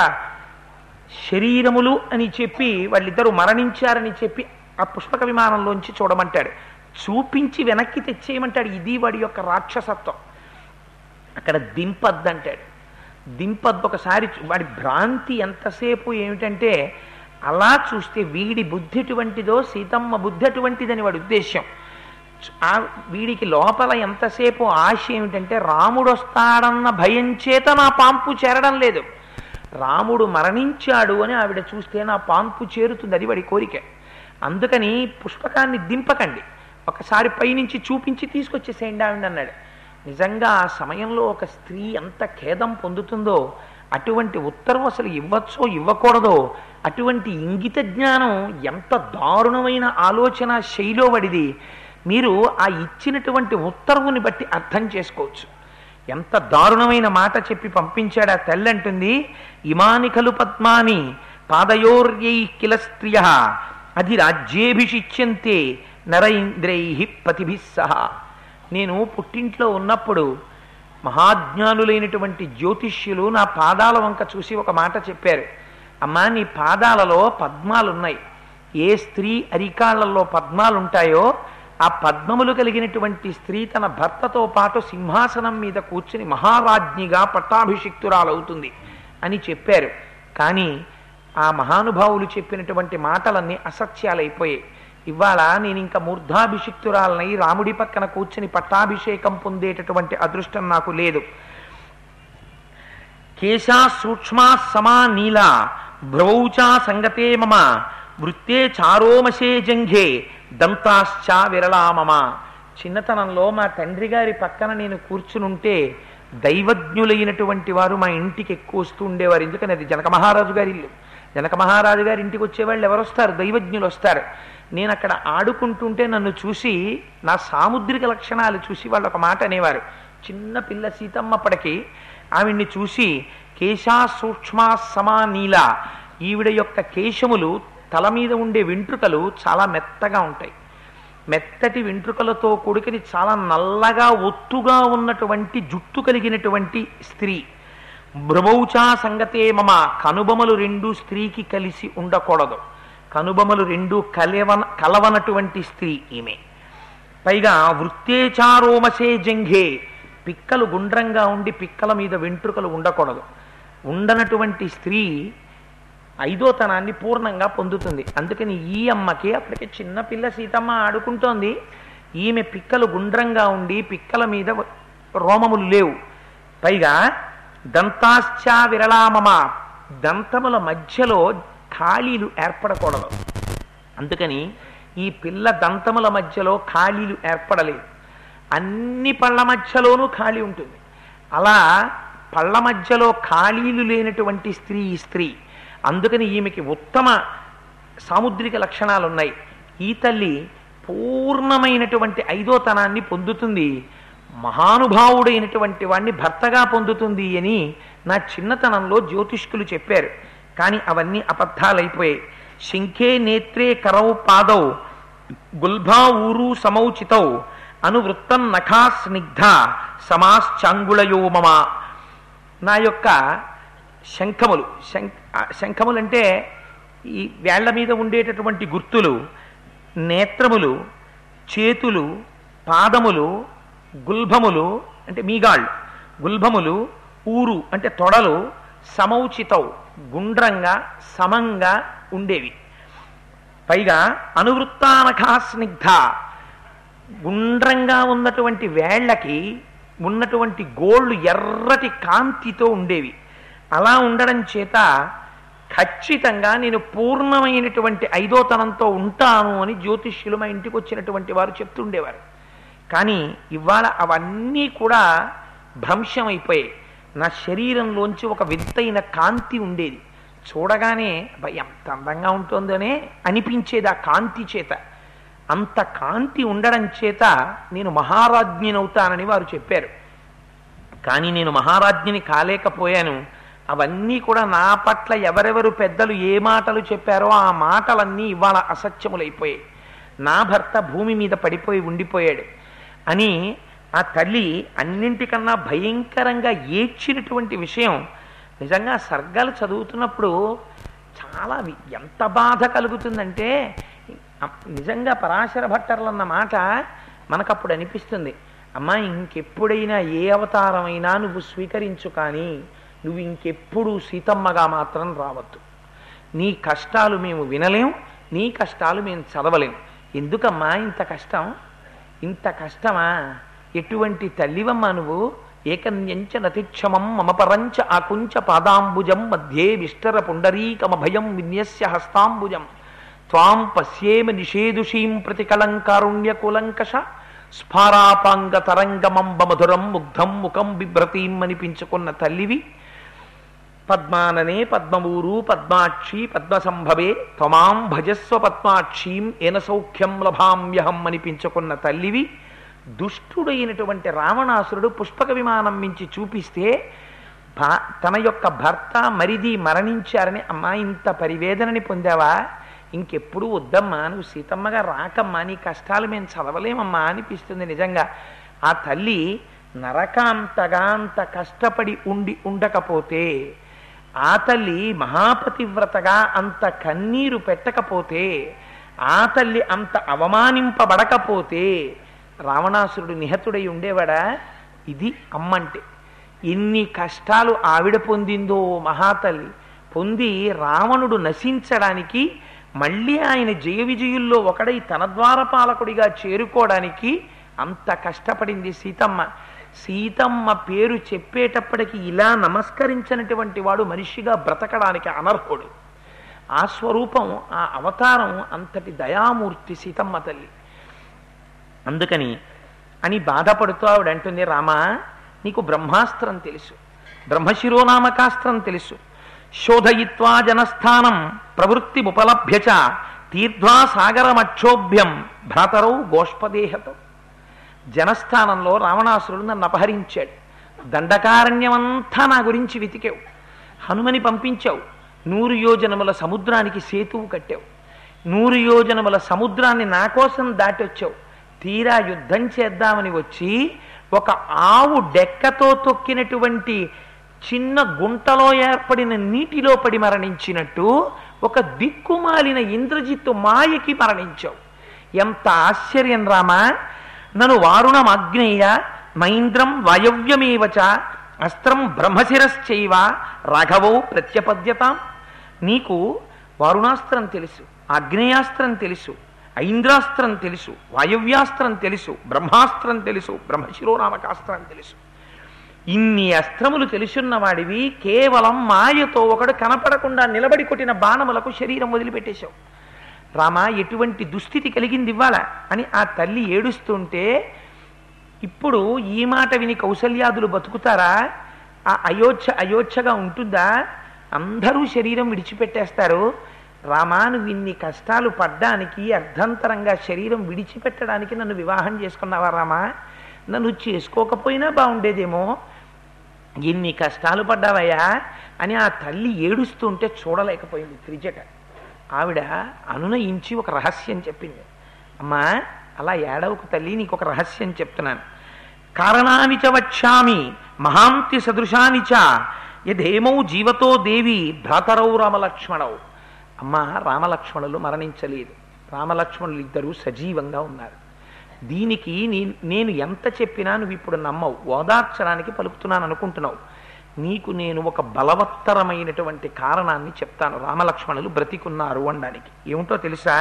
S2: శరీరములు అని చెప్పి వాళ్ళిద్దరూ మరణించారని చెప్పి ఆ పుష్పక విమానంలోంచి చూడమంటాడు. చూపించి వెనక్కి తెచ్చేయమంటాడు. ఇది వాడి యొక్క రాక్షసత్వం. అక్కడ దింపద్దంటాడు. దింపద్దు ఒకసారి. వాడి భ్రాంతి ఎంతసేపు ఏమిటంటే అలా చూస్తే వీడి బుద్ధి ఎటువంటిదో సీతమ్మ బుద్ధి అటువంటిదని వాడి ఉద్దేశ్యం. ఆ వీడికి లోపల ఎంతసేపు ఆశ ఏమిటంటే రాముడు వస్తాడన్న భయం చేత నా పాంపు చేరడం లేదు. రాముడు మరణించాడు అని ఆవిడ చూస్తే నా పాంపు చేరుతుంది, అది వాడి కోరిక. అందుకని పుష్పకాన్ని దింపకండి, ఒకసారి పైనుంచి చూపించి తీసుకొచ్చేసేయండి ఆవిడ అన్నాడు. నిజంగా ఆ సమయంలో ఒక స్త్రీ ఎంత ఖేదం పొందుతుందో, అటువంటి ఉత్తరం అసలు ఇవ్వచ్చో ఇవ్వకూడదో, అటువంటి ఇంగిత జ్ఞానం ఎంత దారుణమైన ఆలోచన శైలో వడిది. మీరు ఆ ఇచ్చినటువంటి ఉత్తర్వుని బట్టి అర్థం చేసుకోవచ్చు. ఎంత దారుణమైన మాట చెప్పి పంపించాడు. ఆ తల్లి అంటుంది, ఇమాని ఖలు పద్మాని పాదయోర్యై కిల స్త్రియ అధిరాజ్యేభిషిచ్యంతే నరైంద్రై పతిభిః సహా. నేను పుట్టింట్లో ఉన్నప్పుడు మహాజ్ఞానులైనటువంటి జ్యోతిష్యులు నా పాదాల వంక చూసి ఒక మాట చెప్పారు. అమ్మా, నీ పాదాలలో పద్మాలున్నాయి. ఏ స్త్రీ అరికాళ్లలో పద్మాలుంటాయో ఆ పద్మములు కలిగినటువంటి స్త్రీ తన భర్తతో పాటు సింహాసనం మీద కూర్చుని మహారాజ్ఞిగా పట్టాభిషిక్తురాలవుతుంది అని చెప్పారు. కానీ ఆ మహానుభావులు చెప్పినటువంటి మాటలన్నీ అసత్యాలైపోయాయి. ఇవాళ నేను ఇంకా మూర్ధాభిషిక్తురాలనై రాముడి పక్కన కూర్చుని పట్టాభిషేకం పొందేటటువంటి అదృష్టం నాకు లేదు. కేశా సూక్ష్మా సమా నీలా భ్రవౌచా సంగతే మమ వృత్తే చారోమశే జంఘే దంతాశ్చ విరళా మమ. చిన్నతనంలో మా తండ్రి గారి పక్కన నేను కూర్చునుంటే దైవజ్ఞులైనటువంటి వారు మా ఇంటికి ఎక్కువ వస్తూ ఉండేవారు. ఎందుకని అది జనక మహారాజు గారి ఇల్లు. జనక మహారాజు గారి ఇంటికి వచ్చేవాళ్ళు ఎవరు వస్తారు? దైవజ్ఞులు వస్తారు. నేను అక్కడ ఆడుకుంటుంటే నన్ను చూసి నా సాముద్రిక లక్షణాలు చూసి వాళ్ళు ఒక మాట అనేవారు. చిన్న పిల్ల సీతమ్మప్పటికి ఆవిడ్ని చూసి కేశా సూక్ష్మా సమా నీల, ఈవిడ యొక్క కేశములు తల మీద ఉండే వెంట్రుకలు చాలా మెత్తగా ఉంటాయి. మెత్తటి వెంట్రుకలతో కొడుకుని చాలా నల్లగా ఒత్తుగా ఉన్నటువంటి జుట్టు కలిగినటువంటి స్త్రీ. భ్రమౌచా సంగతే మమ, కనుబొమలు రెండు స్త్రీకి కలిసి ఉండకూడదు. కనుబొమలు రెండు కలవన కలవనటువంటి స్త్రీ ఈమె. పైగా వృత్తేచారోమసే జంఘే, పిక్కలు గుండ్రంగా ఉండి పిక్కల మీద వెంట్రుకలు ఉండకూడదు. ఉండనటువంటి స్త్రీ ఐదోతనాన్ని పూర్ణంగా పొందుతుంది. అందుకని ఈ అమ్మకి అప్పటికే చిన్నపిల్ల సీతమ్మ ఆడుకుంటోంది. ఈమె పిక్కలు గుండ్రంగా ఉండి పిక్కల మీద రోమములు లేవు. పైగా దంతాశ్చ విరళామమ, దంతముల మధ్యలో ఖాళీలు ఏర్పడకూడదు. అందుకని ఈ పిల్ల దంతముల మధ్యలో ఖాళీలు ఏర్పడలేదు. అన్ని పళ్ళ మధ్యలోనూ ఖాళీ ఉంటుంది. అలా పళ్ళ మధ్యలో ఖాళీలు లేనటువంటి స్త్రీ ఈ స్త్రీ. అందుకని ఈమెకి ఉత్తమ సాముద్రిక లక్షణాలు ఉన్నాయి. ఈ తల్లి పూర్ణమైనటువంటి ఐదోతనాన్ని పొందుతుంది, మహానుభావుడైనటువంటి వాణ్ణి భర్తగా పొందుతుంది అని నా చిన్నతనంలో జ్యోతిష్కులు చెప్పారు. కానీ అవన్నీ అబద్ధాలైపోయాయి. శంఖే నేత్రే కరౌ పాదౌ గుల్భా ఊరు సమౌచితౌ అనువృత్తం నఖా స్నిగ్ధ సమాశ్చాంగుళయో మమ. నా యొక్క శంఖములు, శంఖములు అంటే ఈ వేళ్ల మీద ఉండేటటువంటి గుర్తులు, నేత్రములు, చేతులు, పాదములు, గుల్భములు అంటే మీగాళ్ళు, గుల్భములు, ఊరు అంటే తొడలు, సమౌచితౌ గుండ్రంగా సమంగా ఉండేవి. పైగా అనువృత్తానఖా స్నిగ్ధ, గుండ్రంగా ఉన్నటువంటి వేళ్లకి ఉన్నటువంటి గోళ్ళు ఎర్రటి కాంతితో ఉండేవి. అలా ఉండడం చేత ఖచ్చితంగా నేను పూర్ణమైనటువంటి ఐదోతనంతో ఉంటాను అని జ్యోతిష్యులు మా ఇంటికి వచ్చినటువంటి వారు చెప్తుండేవారు. కానీ ఇవాళ అవన్నీ కూడా భ్రంశమైపోయాయి. నా శరీరంలోంచి ఒక వింతైన కాంతి ఉండేది. చూడగానే ఎంత అందంగా ఉంటుందనే అనిపించేది ఆ కాంతి చేత. అంత కాంతి ఉండడం చేత నేను మహారాజ్ఞినవుతానని వారు చెప్పారు. కానీ నేను మహారాజ్ఞిని కాలేకపోయాను. అవన్నీ కూడా నా పట్ల ఎవరెవరు పెద్దలు ఏ మాటలు చెప్పారో ఆ మాటలన్నీ ఇవాళ అసత్యములైపోయాయి. నా భర్త భూమి మీద పడిపోయి ఉండిపోయాడు అని ఆ తల్లి అన్నింటికన్నా భయంకరంగా ఏడ్చినటువంటి విషయం. నిజంగా సర్గాలు చదువుతున్నప్పుడు చాలా ఎంత బాధ కలుగుతుందంటే, నిజంగా పరాశర భట్టర్లు అన్న మాట మనకప్పుడు అనిపిస్తుంది, అమ్మా ఇంకెప్పుడైనా ఏ అవతారమైనా నువ్వు స్వీకరించు, కానీ నువ్వు ఇంకెప్పుడు సీతమ్మగా మాత్రం రావద్దు. నీ కష్టాలు మేము వినలేం, నీ కష్టాలు మేము చదవలేం. ఎందుకమ్మా ఇంత కష్టం? ఇంత కష్టమా? ఎటువంటి తల్లివమ్మా నువ్వు? ఏకన్యంచ నతిక్షమం మమ పరంచ ఆకుంచ పాదాంబుజం మధ్యే విష్టర పుండరీకమభయం విన్యస్య హస్తాంబుజం త్వాం పశ్యేమ నిషేదుషీం ప్రతికలంకారుణ్యకులంకష స్ఫారాపాంగ తరంగమంబ మధురం ముగ్ధం ముఖం బిభ్రతీం అనిపించుకున్న తల్లివి. పద్మాననే పద్మవూరు పద్మాక్షి పద్మసంభవే త్వమాం భజస్వ పద్మాక్షీం ఏన సౌఖ్యం లభామ్యహం అనిపించుకున్న తల్లివి. దుష్టుడైనటువంటి రావణాసురుడు పుష్పక విమానం మించి చూపిస్తే భా తన యొక్క భర్త మరిది మరణించారని, అమ్మా ఇంత పరివేదనని పొందావా? ఇంకెప్పుడు వద్దమ్మా, నువ్వు సీతమ్మగా రాకమ్మా, నీ కష్టాలు మేము చదవలేమమ్మా అనిపిస్తుంది. నిజంగా ఆ తల్లి నరకాంతగా అంత కష్టపడి ఉండి ఉండకపోతే, ఆ తల్లి మహాపతివ్రతగా అంత కన్నీరు పెట్టకపోతే, ఆ తల్లి అంత అవమానింపబడకపోతే రావణాసురుడు నిహతుడై ఉండేవాడా? ఇది అమ్మంటే. ఎన్ని కష్టాలు ఆవిడ పొందిందో మహాతల్లి. పొంది రావణుడు నశించడానికి, మళ్ళీ ఆయన జయ విజయుల్లో ఒకడై తన ద్వారపాలకుడిగా చేరుకోవడానికి అంత కష్టపడింది సీతమ్మ. సీతమ్మ పేరు చెప్పేటప్పటికి ఇలా నమస్కరించినటువంటి వాడు మనిషిగా బ్రతకడానికి అనర్హుడు. ఆ స్వరూపం, ఆ అవతారం అంతటి దయామూర్తి సీతమ్మ తల్లి. అందుకని అని బాధపడుతూ ఆవిడ అంటుంది, రామా నీకు బ్రహ్మాస్త్రం తెలుసు, బ్రహ్మశిరోనామకాస్త్రం తెలుసు. శోధయిత్వా జనస్థానం ప్రవృత్తి ఉపలభ్యచ తీర్థ్వా సాగరమక్షోభ్యం భ్రాతరౌ గోష్పదేహతో. జనస్థానంలో రావణాసురుడు నన్ను అపహరించాడు, దండకారణ్యమంతా నా గురించి వెతికావు, హనుమని పంపించావు, నూరు యోజనముల సముద్రానికి సేతువు కట్టావు, నూరు యోజనముల సముద్రాన్ని నా కోసం దాటొచ్చావు. తీరా యుద్ధం చేద్దామని వచ్చి ఒక ఆవు డెక్కతో తొక్కినటువంటి చిన్న గుంటలో ఏర్పడిన నీటిలో పడి మరణించినట్టు ఒక దిక్కుమాలిన ఇంద్రజిత్తు మాయకి మరణించావు. ఎంత ఆశ్చర్యం రామా! నన్ను వారుణం ఆగ్నేయ మైంద్రం వాయవ్యమేవచ అస్త్రం బ్రహ్మశిరశ్చైవ రాఘవౌ ప్రత్యపద్యతాం. నీకు వారుణాస్త్రం తెలుసు, ఆగ్నేయాస్త్రం తెలుసు, ఐంద్రాస్త్రం తెలుసు, వాయవ్యాస్త్రం తెలుసు, బ్రహ్మాస్త్రం తెలుసు, బ్రహ్మశిరోనామకాస్త్రం తెలుసు. ఇన్ని అస్త్రములు తెలుసున్న వాడివి కేవలం మాయతో ఒకడు కనపడకుండా నిలబడి కొట్టిన బాణములకు శరీరం వదిలిపెట్టేశావు. రామా ఎటువంటి దుస్థితి కలిగింది ఇవ్వాల అని ఆ తల్లి ఏడుస్తుంటే, ఇప్పుడు ఈ మాట విని కౌసల్యాదులు బతుకుతారా? ఆ అయోధ్య అయోధ్యగా ఉంటుందా? అందరూ శరీరం విడిచిపెట్టేస్తారు. రామా నువ్వు ఇన్ని కష్టాలు పడ్డానికి, అర్ధంతరంగా శరీరం విడిచిపెట్టడానికి నన్ను వివాహం చేసుకున్నావా రామా? నన్ను చేసుకోకపోయినా బాగుండేదేమో, ఎన్ని కష్టాలు పడ్డావయ్యా అని ఆ తల్లి ఏడుస్తుంటే చూడలేకపోయింది త్రిజట. ఆవిడ అనునయించి ఒక రహస్యం చెప్పింది. అమ్మా అలా ఏడవకు తల్లి, నీకు ఒక రహస్యం చెప్తున్నాను. కారణాని చ వక్ష్యామి మహాంతి సదృశాని చ యదేమౌ జీవతో దేవి భ్రాతరౌ రామలక్ష్మణౌ. అమ్మా రామలక్ష్మణులు మరణించలేదు, రామలక్ష్మణులు ఇద్దరూ సజీవంగా ఉన్నారు. దీనికి నేను ఎంత చెప్పినా నువ్వు ఇప్పుడు నమ్మవు, ఓదార్చడానికి పలుకుతున్నాను అనుకుంటున్నావు. నీకు నేను ఒక బలవత్తరమైనటువంటి కారణాన్ని చెప్తాను రామలక్ష్మణులు బ్రతికున్నారు అనడానికి. ఏమిటో తెలుసా?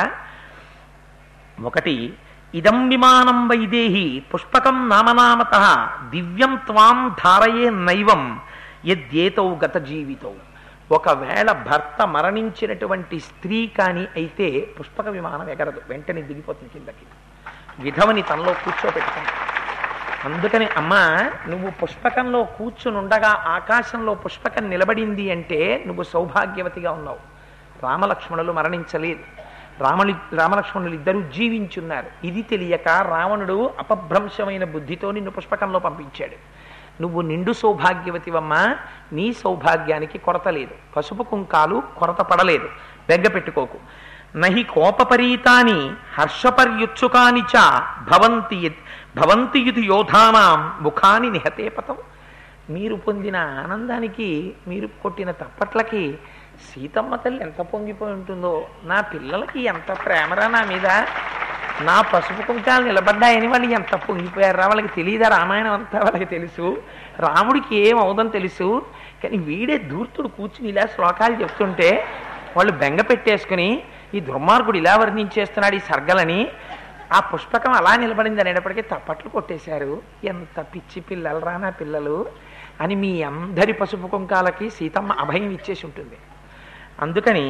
S2: ఒకటి, ఇదం విమానం వైదేహి పుష్పకం నామనామత దివ్యం త్వాం ధారయే నైవం యద్యేతౌ గత జీవితౌ. ఒకవేళ భర్త మరణించినటువంటి స్త్రీ కానీ అయితే పుష్పక విమానం ఎగరదు, వెంటనే దిగిపోతుంది కిందకి, విధవని తనలో కూర్చోబెట్టుకుంది. అందుకని అమ్మా నువ్వు పుష్పకంలో కూర్చునుండగా ఆకాశంలో పుష్పకం నిలబడింది అంటే నువ్వు సౌభాగ్యవతిగా ఉన్నావు. రామలక్ష్మణులు మరణించలేదు, రామలి రామలక్ష్మణులు ఇద్దరూ జీవించున్నారు. ఇది తెలియక రావణుడు అపభ్రంశమైన బుద్ధితో నిన్ను పుష్పకంలో పంపించాడు. నువ్వు నిండు సౌభాగ్యవతివమ్మా, నీ సౌభాగ్యానికి కొరత లేదు, పసుపు కుంకాలు కొరత పడలేదు, బెగ్గ పెట్టుకోకు. నహి కోపపరీతాని హర్షపర్యుత్సుకాని చ భవంతి భవంతి ఇది యోధానాం ముఖాని నిహతే పతం. మీరు పొందిన ఆనందానికి, మీరు కొట్టిన తప్పట్లకి సీతమ్మ తల్లి ఎంత పొంగిపోయి ఉంటుందో. నా పిల్లలకి ఎంత ప్రేమరా నా మీద, నా పసుపు కుంకాలు నిలబడ్డాయని వాళ్ళు ఎంత పొంగిపోయారా. వాళ్ళకి తెలియదా రామాయణం అంతా? వాళ్ళకి తెలుసు, రాముడికి ఏమవుదని తెలుసు. కానీ వీడే ధూర్తుడు కూర్చుని ఇలా శ్లోకాలు చెప్తుంటే వాళ్ళు బెంగ పెట్టేసుకుని ఈ దుర్మార్గుడు ఇలా వర్ణించేస్తున్నాడు ఈ సర్గలని. ఆ పుష్పకం అలా నిలబడింది అనేటప్పటికీ తప్పట్లు కొట్టేశారు. ఎంత పిచ్చి పిల్లలు రా నా పిల్లలు అని మీ అందరి పసుపు కుంకాలకి సీతమ్మ అభయం ఇచ్చేసి ఉంటుంది. అందుకని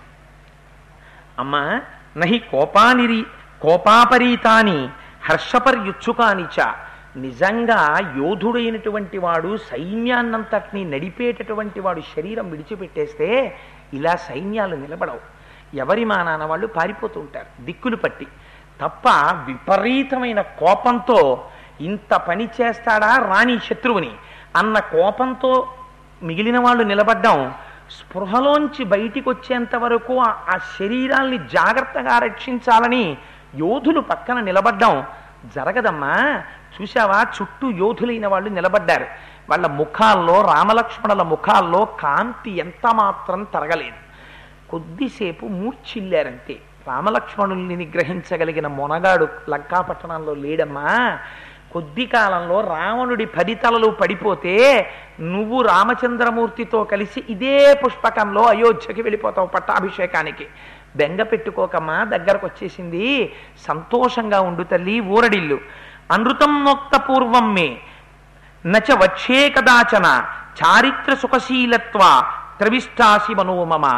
S2: అమ్మ నహి కోపానిరి కోపాపరీతాని హర్షపర్యుత్సుకాని చ. నిజంగా యోధుడైనటువంటి వాడు, సైన్యాన్నంతటినీ నడిపేటటువంటి వాడు శరీరం విడిచిపెట్టేస్తే ఇలా సైన్యాలు నిలబడవు. ఎవరి మానాన వాళ్ళు పారిపోతూ ఉంటారు దిక్కులు పట్టి తప్ప. విపరీతమైన కోపంతో ఇంత పని చేస్తాడా రాణి శత్రువుని అన్న కోపంతో మిగిలిన వాళ్ళు నిలబడ్డం, స్పృహలోంచి బయటికి వచ్చేంత వరకు ఆ శరీరాల్ని జాగ్రత్తగా రక్షించాలని యోధులు పక్కన నిలబడ్డం జరగదమ్మా. చూసావా, చుట్టూ యోధులైన వాళ్ళు నిలబడ్డారు. వాళ్ళ ముఖాల్లో, రామలక్ష్మణుల ముఖాల్లో కాంతి ఎంత మాత్రం తరగలేదు. కొద్దిసేపు మూర్ఛిల్లారంతే. రామలక్ష్మణుల్ని నిగ్రహించగలిగిన మొనగాడు లంకాపట్టణంలో లేడమ్మా. కొద్ది కాలంలో రావణుడి పది తలలు పడిపోతే నువ్వు రామచంద్రమూర్తితో కలిసి ఇదే పుష్పకంలో అయోధ్యకి వెళ్ళిపోతావు పట్టాభిషేకానికి. బెంగ పెట్టుకోకమ్మా, దగ్గరకు వచ్చేసింది, సంతోషంగా ఉండు తల్లి, ఊరడిల్లు. అనృతం నోక్త పూర్వం మే నచ వచ్చే కదాచన చారిత్ర సుఖశీలత్వ త్రవిష్టాసి మనోమమ.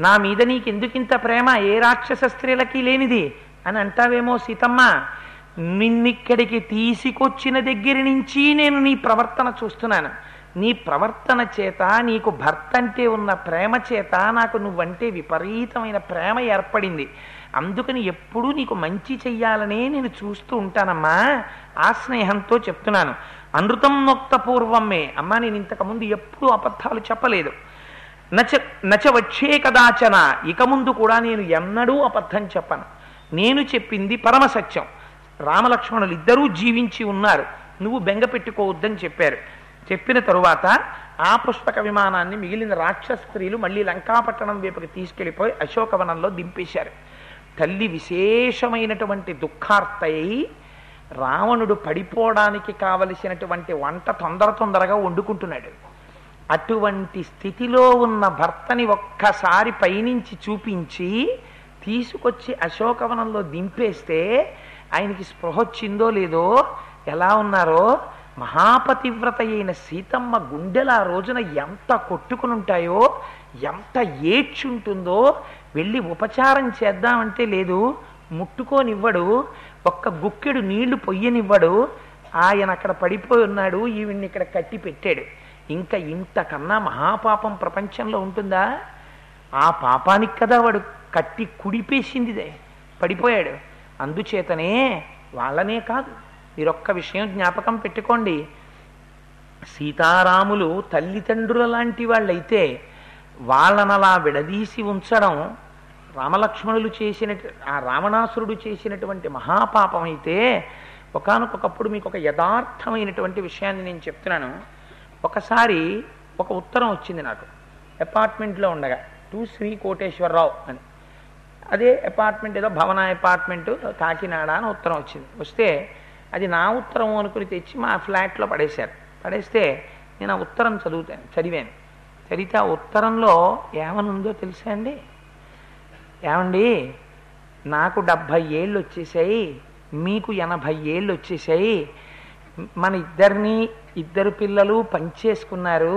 S3: నా మీద నీకెందుకింత ప్రేమ, ఏ రాక్షస స్త్రీలకి లేనిది అని అంటావేమో సీతమ్మ. నిన్నిక్కడికి తీసుకొచ్చిన దగ్గర నుంచి నేను నీ ప్రవర్తన చూస్తున్నాను. నీ ప్రవర్తన చేత, నీకు భర్త అంటే ఉన్న ప్రేమ చేత నాకు నువ్వంటే విపరీతమైన ప్రేమ ఏర్పడింది. అందుకని ఎప్పుడూ నీకు మంచి చెయ్యాలనే నేను చూస్తూ ఉంటానమ్మా. ఆ స్నేహంతో చెప్తున్నాను. అనృతం నొక్త పూర్వమే. అమ్మా, నేను ఇంతకుముందు ఎప్పుడూ అబద్ధాలు చెప్పలేదు. నచ నచ వచ్చే కదాచన, ఇక ముందు కూడా నేను ఎన్నడూ అబద్ధం చెప్పను. నేను చెప్పింది పరమసత్యం. రామలక్ష్మణులు ఇద్దరూ జీవించి ఉన్నారు, నువ్వు బెంగ పెట్టుకోవద్దని చెప్పారు. చెప్పిన తరువాత ఆ పుష్పక విమానాన్ని మిగిలిన రాక్షస స్త్రీలు మళ్ళీ లంకాపట్టణం వైపుకి తీసుకెళ్ళిపోయి అశోకవనంలో దింపేశారు. తల్లి విశేషమైనటువంటి దుఃఖార్తయి రావణుడు పడిపోవడానికి కావలసినటువంటి వంట తొందర తొందరగా వండుకుంటున్నాడు. అటువంటి స్థితిలో ఉన్న భర్తని ఒక్కసారి పైనుంచి చూపించి తీసుకొచ్చి అశోకవనంలో దింపేస్తే ఆయనకి స్పృహ వచ్చిందో లేదో, ఎలా ఉన్నారో. మహాపతివ్రత అయిన సీతమ్మ గుండెల ఆ రోజున ఎంత కొట్టుకుని ఉంటాయో, ఎంత ఏడ్చుంటుందో. వెళ్ళి ఉపచారం చేద్దామంటే లేదు, ముట్టుకోనివ్వడు, ఒక్క గుక్కెడు నీళ్లు పొయ్యనివ్వడు. ఆయన అక్కడ పడిపోయి ఉన్నాడు, ఈవిడ్ని ఇక్కడ కట్టి పెట్టాడు. ఇంకా ఇంతకన్నా మహాపాపం ప్రపంచంలో ఉంటుందా? ఆ పాపానికి కదా వాడు కట్టి కుడిపేసిందిదే, పడిపోయాడు. అందుచేతనే వాళ్ళనే కాదు, మీరొక్క విషయం జ్ఞాపకం పెట్టుకోండి. సీతారాములు తల్లిదండ్రుల లాంటి వాళ్ళైతే వాళ్ళనలా విడదీసి ఉంచడం రామలక్ష్మణులు చేసిన, ఆ రావణాసురుడు చేసినటువంటి మహాపాపం అయితే, ఒకానొకప్పుడు మీకు ఒక యథార్థమైనటువంటి విషయాన్ని నేను చెప్తున్నాను. ఒకసారి ఒక ఉత్తరం వచ్చింది నాకు, అపార్ట్మెంట్లో ఉండగా, టు శ్రీ కోటేశ్వరరావు అని. అదే అపార్ట్మెంట్ ఏదో భవన అపార్ట్మెంట్ కాకినాడ అని ఉత్తరం వచ్చింది. వస్తే అది నా ఉత్తరం అనుకుని తెచ్చి మా ఫ్లాట్లో పడేశారు. పడేస్తే నేను ఆ ఉత్తరం చదువుతాను చదివాను. చదివితే ఆ ఉత్తరంలో ఏమనుందో తెలుసా అండి? ఏమండి, నాకు డెబ్భై ఏళ్ళు వచ్చేసాయి, మీకు ఎనభై ఏళ్ళు వచ్చేసాయి, మన ఇద్దరిని ఇద్దరు పిల్లలు పంచేసుకున్నారు,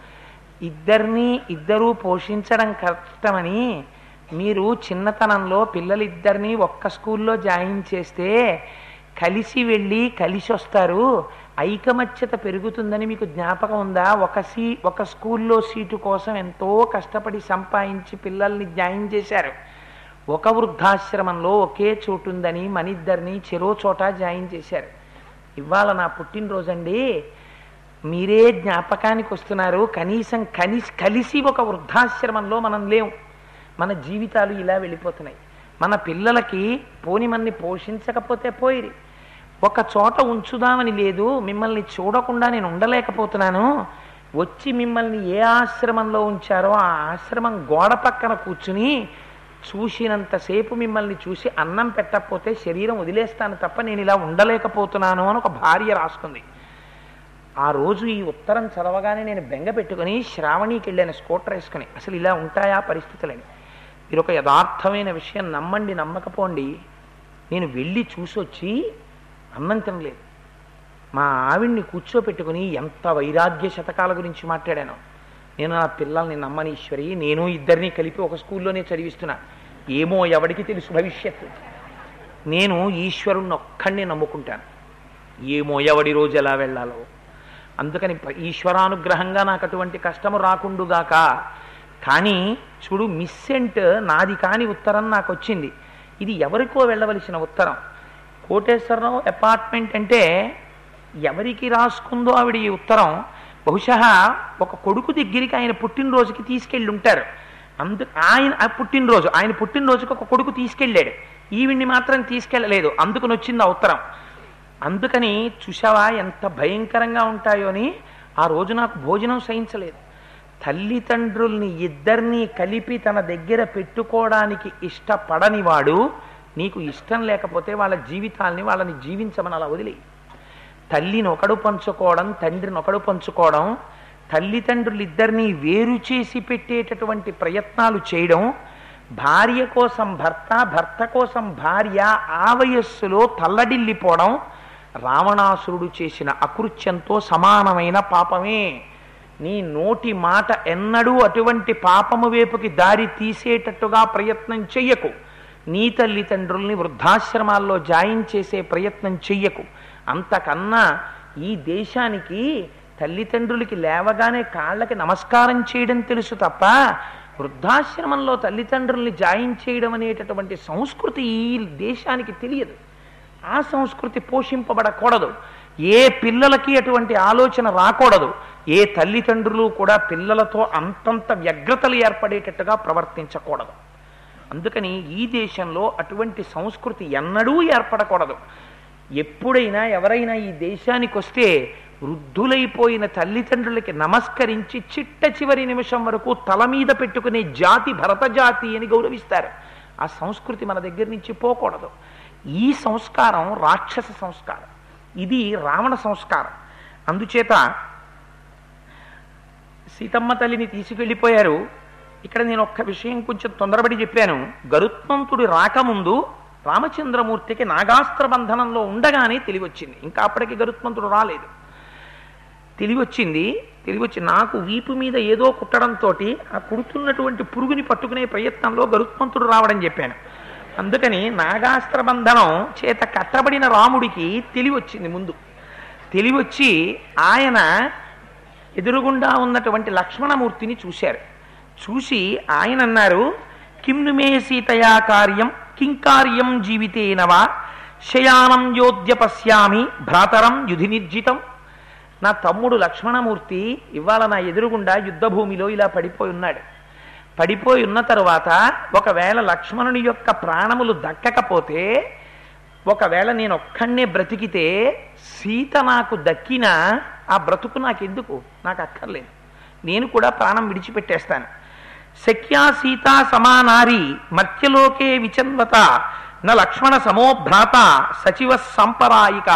S3: ఇద్దరిని ఇద్దరూ పోషించడం కష్టమని మీరు చిన్నతనంలో పిల్లలిద్దరినీ ఒక్క స్కూల్లో జాయిన్ చేస్తే కలిసి వెళ్ళి కలిసి వస్తారు, ఐకమత్యత పెరుగుతుందని మీకు జ్ఞాపకం ఉందా? ఒక సీ ఒక స్కూల్లో సీటు కోసం ఎంతో కష్టపడి సంపాదించి పిల్లల్ని జాయిన్ చేశారు. ఒక వృద్ధాశ్రమంలో ఒకే చోటు ఉందని మనిద్దరిని చెరో చోట జాయిన్ చేశారు. ఇవాళ నా పుట్టినరోజండి, మీరే జ్ఞాపకానికి వస్తున్నారు. కనీసం కలిసి కలిసి ఒక వృద్ధాశ్రమంలో మనం లేవు. మన జీవితాలు ఇలా వెళ్ళిపోతున్నాయి. మన పిల్లలకి పోని మన్ని పోషించకపోతే పోయిరి, ఒక చోట ఉంచుదామని లేదు, మిమ్మల్ని చూడకుండా నేను ఉండలేకపోతున్నాను, వచ్చి మిమ్మల్ని ఏ ఆశ్రమంలో ఉంచారో ఆ ఆశ్రమం గోడ పక్కన కూర్చుని చూసినంతసేపు మిమ్మల్ని చూసి అన్నం పెట్టకపోతే శరీరం వదిలేస్తాను తప్ప నేను ఇలా ఉండలేకపోతున్నాను అని ఒక భార్య రాసుకుంది. ఆ రోజు ఈ ఉత్తరం చదవగానే నేను బెంగ పెట్టుకుని శ్రావణికి వెళ్ళాను స్కూటర్ వేసుకుని. అసలు ఇలా ఉంటాయా పరిస్థితులని? మీరు ఒక యథార్థమైన విషయం నమ్మండి, నమ్మకపోండి. నేను వెళ్ళి చూసొచ్చి అన్నం తినలేదు. మా ఆవిడ్ని కూర్చోపెట్టుకుని ఎంత వైరాగ్య శతకాల గురించి మాట్లాడాను. నేను నా పిల్లల్ని నమ్మని ఈశ్వరి, నేను ఇద్దరిని కలిపి ఒక స్కూల్లోనే చదివిస్తున్నా, ఏమో ఎవడికి తెలుసు భవిష్యత్తు. నేను ఈశ్వరుణ్ణి ఒక్కడినే నమ్ముకుంటాను, ఏమో ఎవడి రోజు ఎలా వెళ్ళాలో. అందుకని ఈశ్వరానుగ్రహంగా నాకు అటువంటి కష్టము రాకుండుగాక. కానీ చూడు, మిస్సెంట్ నాది కాని ఉత్తరం నాకు వచ్చింది. ఇది ఎవరికో వెళ్ళవలసిన ఉత్తరం. కోటేశ్వరరావు అపార్ట్మెంట్ అంటే ఎవరికి రాసుకుందో ఆవిడ ఈ ఉత్తరం, బహుశా ఒక కొడుకు దగ్గరికి ఆయన పుట్టినరోజుకి తీసుకెళ్ళి ఉంటారు. అందు ఆయన ఆ పుట్టినరోజు ఆయన పుట్టినరోజుకి ఒక కొడుకు తీసుకెళ్ళాడు, ఈవిడ్ని మాత్రం తీసుకెళ్ళలేదు. అందుకని వచ్చింది ఆ ఉత్తరం. అందుకని చూసావా ఎంత భయంకరంగా ఉంటాయో అని ఆ రోజు నాకు భోజనం సహించలేదు. తల్లిదండ్రుల్ని ఇద్దరినీ కలిపి తన దగ్గర పెట్టుకోవడానికి ఇష్టపడని వాడు, నీకు ఇష్టం లేకపోతే వాళ్ళ జీవితాల్ని వాళ్ళని జీవించమని అలా వదిలేయి. తల్లిని ఒకడు పంచుకోవడం, తండ్రిని ఒకడు పంచుకోవడం, తల్లిదండ్రులిద్దరినీ వేరు చేసి పెట్టేటటువంటి ప్రయత్నాలు చేయడం, భార్య కోసం భర్త, భర్త కోసం భార్య ఆ వయస్సులో తల్లడిల్లిపోవడం రావణాసురుడు చేసిన అకృత్యంతో సమానమైన పాపమే. నీ నోటి మాట ఎన్నడూ అటువంటి పాపము వైపుకి దారి తీసేటట్టుగా ప్రయత్నం చెయ్యకు. నీ తల్లిదండ్రుల్ని వృద్ధాశ్రమాల్లో జాయిన్ చేసే ప్రయత్నం చెయ్యకు. అంతకన్నా ఈ దేశానికి తల్లిదండ్రులకి లేవగానే కాళ్ళకి నమస్కారం చేయడం తెలుసు తప్ప వృద్ధాశ్రమంలో తల్లిదండ్రుల్ని జాయిన్ చేయడం అనేటటువంటి సంస్కృతి ఈ దేశానికి తెలియదు. ఆ సంస్కృతి పోషింపబడకూడదు. ఏ పిల్లలకి అటువంటి ఆలోచన రాకూడదు. ఏ తల్లిదండ్రులు కూడా పిల్లలతో అంతంత వ్యగ్రతలు ఏర్పడేటట్టుగా ప్రవర్తించకూడదు. అందుకని ఈ దేశంలో అటువంటి సంస్కృతి ఎన్నడూ ఏర్పడకూడదు. ఎప్పుడైనా ఎవరైనా ఈ దేశానికి వస్తే వృద్ధులైపోయిన తల్లిదండ్రులకి నమస్కరించి చిట్ట చివరి నిమిషం వరకు తల మీద పెట్టుకునే జాతి భరత జాతి అని గౌరవిస్తారు. ఆ సంస్కృతి మన దగ్గర నుంచి పోకూడదు. ఈ సంస్కారం రాక్షస సంస్కారం, ఇది రావణ సంస్కారం. అందుచేత సీతమ్మ తల్లిని తీసుకెళ్ళిపోయారు. ఇక్కడ నేను ఒక్క విషయం కొంచెం తొందరపడి చెప్పాను. గరుత్మంతుడు రాకముందు రామచంద్రమూర్తికి నాగాస్త్ర బంధనంలో ఉండగానే తెలివచ్చింది. ఇంకా అప్పటికి గరుత్మంతుడు రాలేదు. తెలివచ్చింది. తెలివచ్చి నాకు వీపు మీద ఏదో కుట్టడంతో ఆ కుడుతున్నటువంటి పురుగుని పట్టుకునే ప్రయత్నంలో గరుత్మంతుడు రావడం చెప్పాను. అందుకని నాగాస్త్ర బంధనం చేత కట్టబడిన రాముడికి తెలివచ్చింది. ముందు తెలివచ్చి ఆయన ఎదురుగుండా ఉన్నటువంటి లక్ష్మణమూర్తిని చూశారు. చూసి ఆయన అన్నారు, కిమ్ను మే సీతయా కార్యం కింకార్యం జీవితేనవా శయానం యోధ్య పశ్యామి భ్రాతరం యుధి నిర్జితం. నా తమ్ముడు లక్ష్మణమూర్తి ఇవాళ నా ఎదురుగుండా యుద్ధభూమిలో ఇలా పడిపోయి ఉన్నాడు. పడిపోయి ఉన్న తరువాత ఒకవేళ లక్ష్మణుని యొక్క ప్రాణములు దక్కకపోతే, ఒకవేళ నేను ఒక్కడే బ్రతికితే సీత నాకు దక్కినా ఆ బ్రతుకు నాకెందుకు, నాకు అక్కర్లేదు, నేను కూడా ప్రాణం విడిచిపెట్టేస్తాను. శక్యా సీతా సమానారి మర్త్యలోకే విచన్వత న లక్ష్మణ సమో భ్రాత సచివ సంపరాయిక.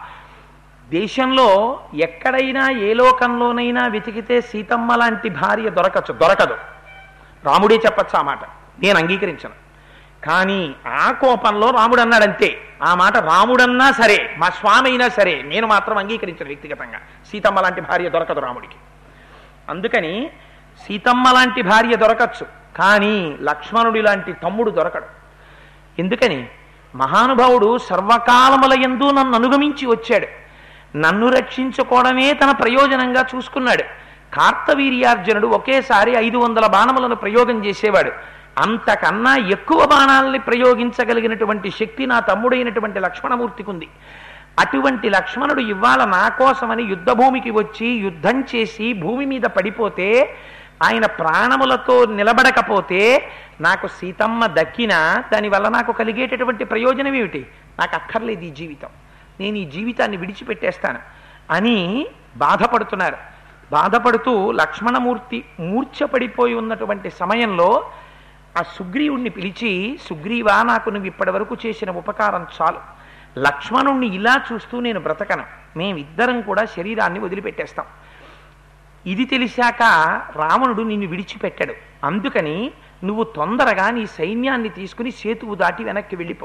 S3: దేశంలో ఎక్కడైనా ఏ లోకంలోనైనా వెతికితే సీతమ్మ లాంటి భార్య దొరకచ్చు, దొరకదు. రాముడే చెప్పచ్చు ఆ మాట, నేను అంగీకరించను. కానీ ఆ కోపంలో రాముడు అన్నాడంతే. ఆ మాట రాముడన్నా సరే, మా స్వామి అయినా సరే, నేను మాత్రం అంగీకరించను వ్యక్తిగతంగా. సీతమ్మ లాంటి భార్య దొరకదు రాముడికి. అందుకని సీతమ్మ లాంటి భార్య దొరకచ్చు, కానీ లక్ష్మణుడి లాంటి తమ్ముడు దొరకడు. ఎందుకని? మహానుభావుడు సర్వకాలముల యందు నన్ను అనుగమించి వచ్చాడు. నన్ను రక్షించుకోవడమే తన ప్రయోజనంగా చూసుకున్నాడు. కార్తవీర్యార్జునుడు ఒకేసారి ఐదు వందల బాణములను ప్రయోగం చేసేవాడు. అంతకన్నా ఎక్కువ బాణాలని ప్రయోగించగలిగినటువంటి శక్తి నా తమ్ముడైనటువంటి లక్ష్మణమూర్తికి ఉంది. అటువంటి లక్ష్మణుడు ఇవాళ నా కోసమని యుద్ధభూమికి వచ్చి యుద్ధం చేసి భూమి మీద పడిపోతే, ఆయన ప్రాణములతో నిలబడకపోతే నాకు సీతమ్మ దక్కినా దానివల్ల నాకు కలిగేటటువంటి ప్రయోజనం ఏమిటి? నాకు అక్కర్లేదు ఈ జీవితం, నేను ఈ జీవితాన్ని విడిచిపెట్టేస్తాను అని బాధపడుతున్నారు. బాధపడుతూ లక్ష్మణమూర్తి మూర్ఛపడిపోయి ఉన్నటువంటి సమయంలో ఆ సుగ్రీవుణ్ణి పిలిచి, సుగ్రీవా, నాకు నువ్వు ఇప్పటి వరకు చేసిన ఉపకారం చాలు. లక్ష్మణుణ్ణి ఇలా చూస్తూ నేను బ్రతకను, మేమిద్దరం కూడా శరీరాన్ని వదిలిపెట్టేస్తాం. ఇది తెలిసాక రావణుడు నిన్ను విడిచిపెట్టాడు. అందుకని నువ్వు తొందరగా నీ సైన్యాన్ని తీసుకుని సేతువు దాటి వెనక్కి వెళ్ళిపో.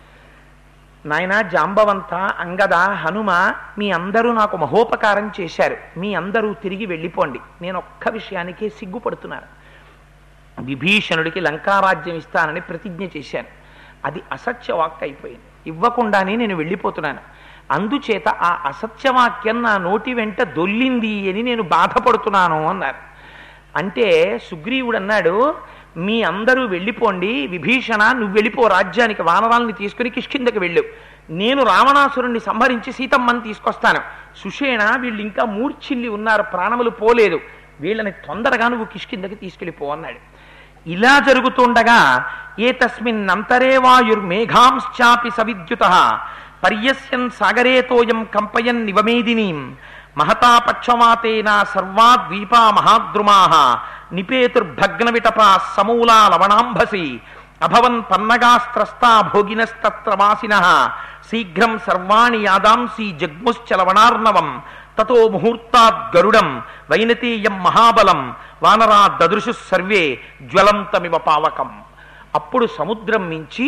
S3: నాయన జాంబవంత, అంగద, హనుమ, మీ అందరూ నాకు మహోపకారం చేశారు, మీ అందరూ తిరిగి వెళ్ళిపోండి. నేను ఒక్క విషయానికే సిగ్గుపడుతున్నాను. విభీషణుడికి లంకారాజ్యం ఇస్తానని ప్రతిజ్ఞ చేశాను, అది అసత్యవాక్య అయిపోయింది, ఇవ్వకుండానే నేను వెళ్ళిపోతున్నాను. అందుచేత ఆ అసత్యవాక్యం నా నోటి వెంట దొల్లింది అని నేను బాధపడుతున్నాను అన్నారు. అంటే సుగ్రీవుడు అన్నాడు, మీ అందరూ వెళ్ళిపోండి, విభీషణ నువ్వు వెళ్ళిపో రాజ్యానికి, వానరాల్ని తీసుకుని కిష్కిందకి వెళ్ళు, నేను రావణాసురుణ్ణి సంహరించి సీతమ్మని తీసుకొస్తాను. సుషేణ వీళ్ళు ఇంకా మూర్ఛిల్లి ఉన్నారు, ప్రాణములు పోలేదు, వీళ్ళని తొందరగా నువ్వు కిష్కిందకి తీసుకెళ్ళిపో అన్నాడు. ఇలా జరుగుతుండగా ఏ తస్మిన్ అంతరే వాయుర్మేఘాంశ్చాపి సవిద్యుత పర్యస్యన్ సాగరేతోయం కంపయన్ నివమేదినీం మహతా పక్షమాతేన సర్వా ద్వీపా మహాద్రుమాః నిపేతుర్భగ్న విటపా సమూలా లవణాంభసి అభవన్ పన్నగాస్త్రస్తా భోగినస్తత్ర వాసినః శీఘ్రం సర్వాణి యాదాంసి జగ్ముశ్చ లవణార్ణవం తతో ముహూర్తాద్ గరుడం వైనతేయం మహాబలం వానరా దదృశు సర్వే జ్వలంతమివ పావకం. అప్పుడు సముద్రం మించి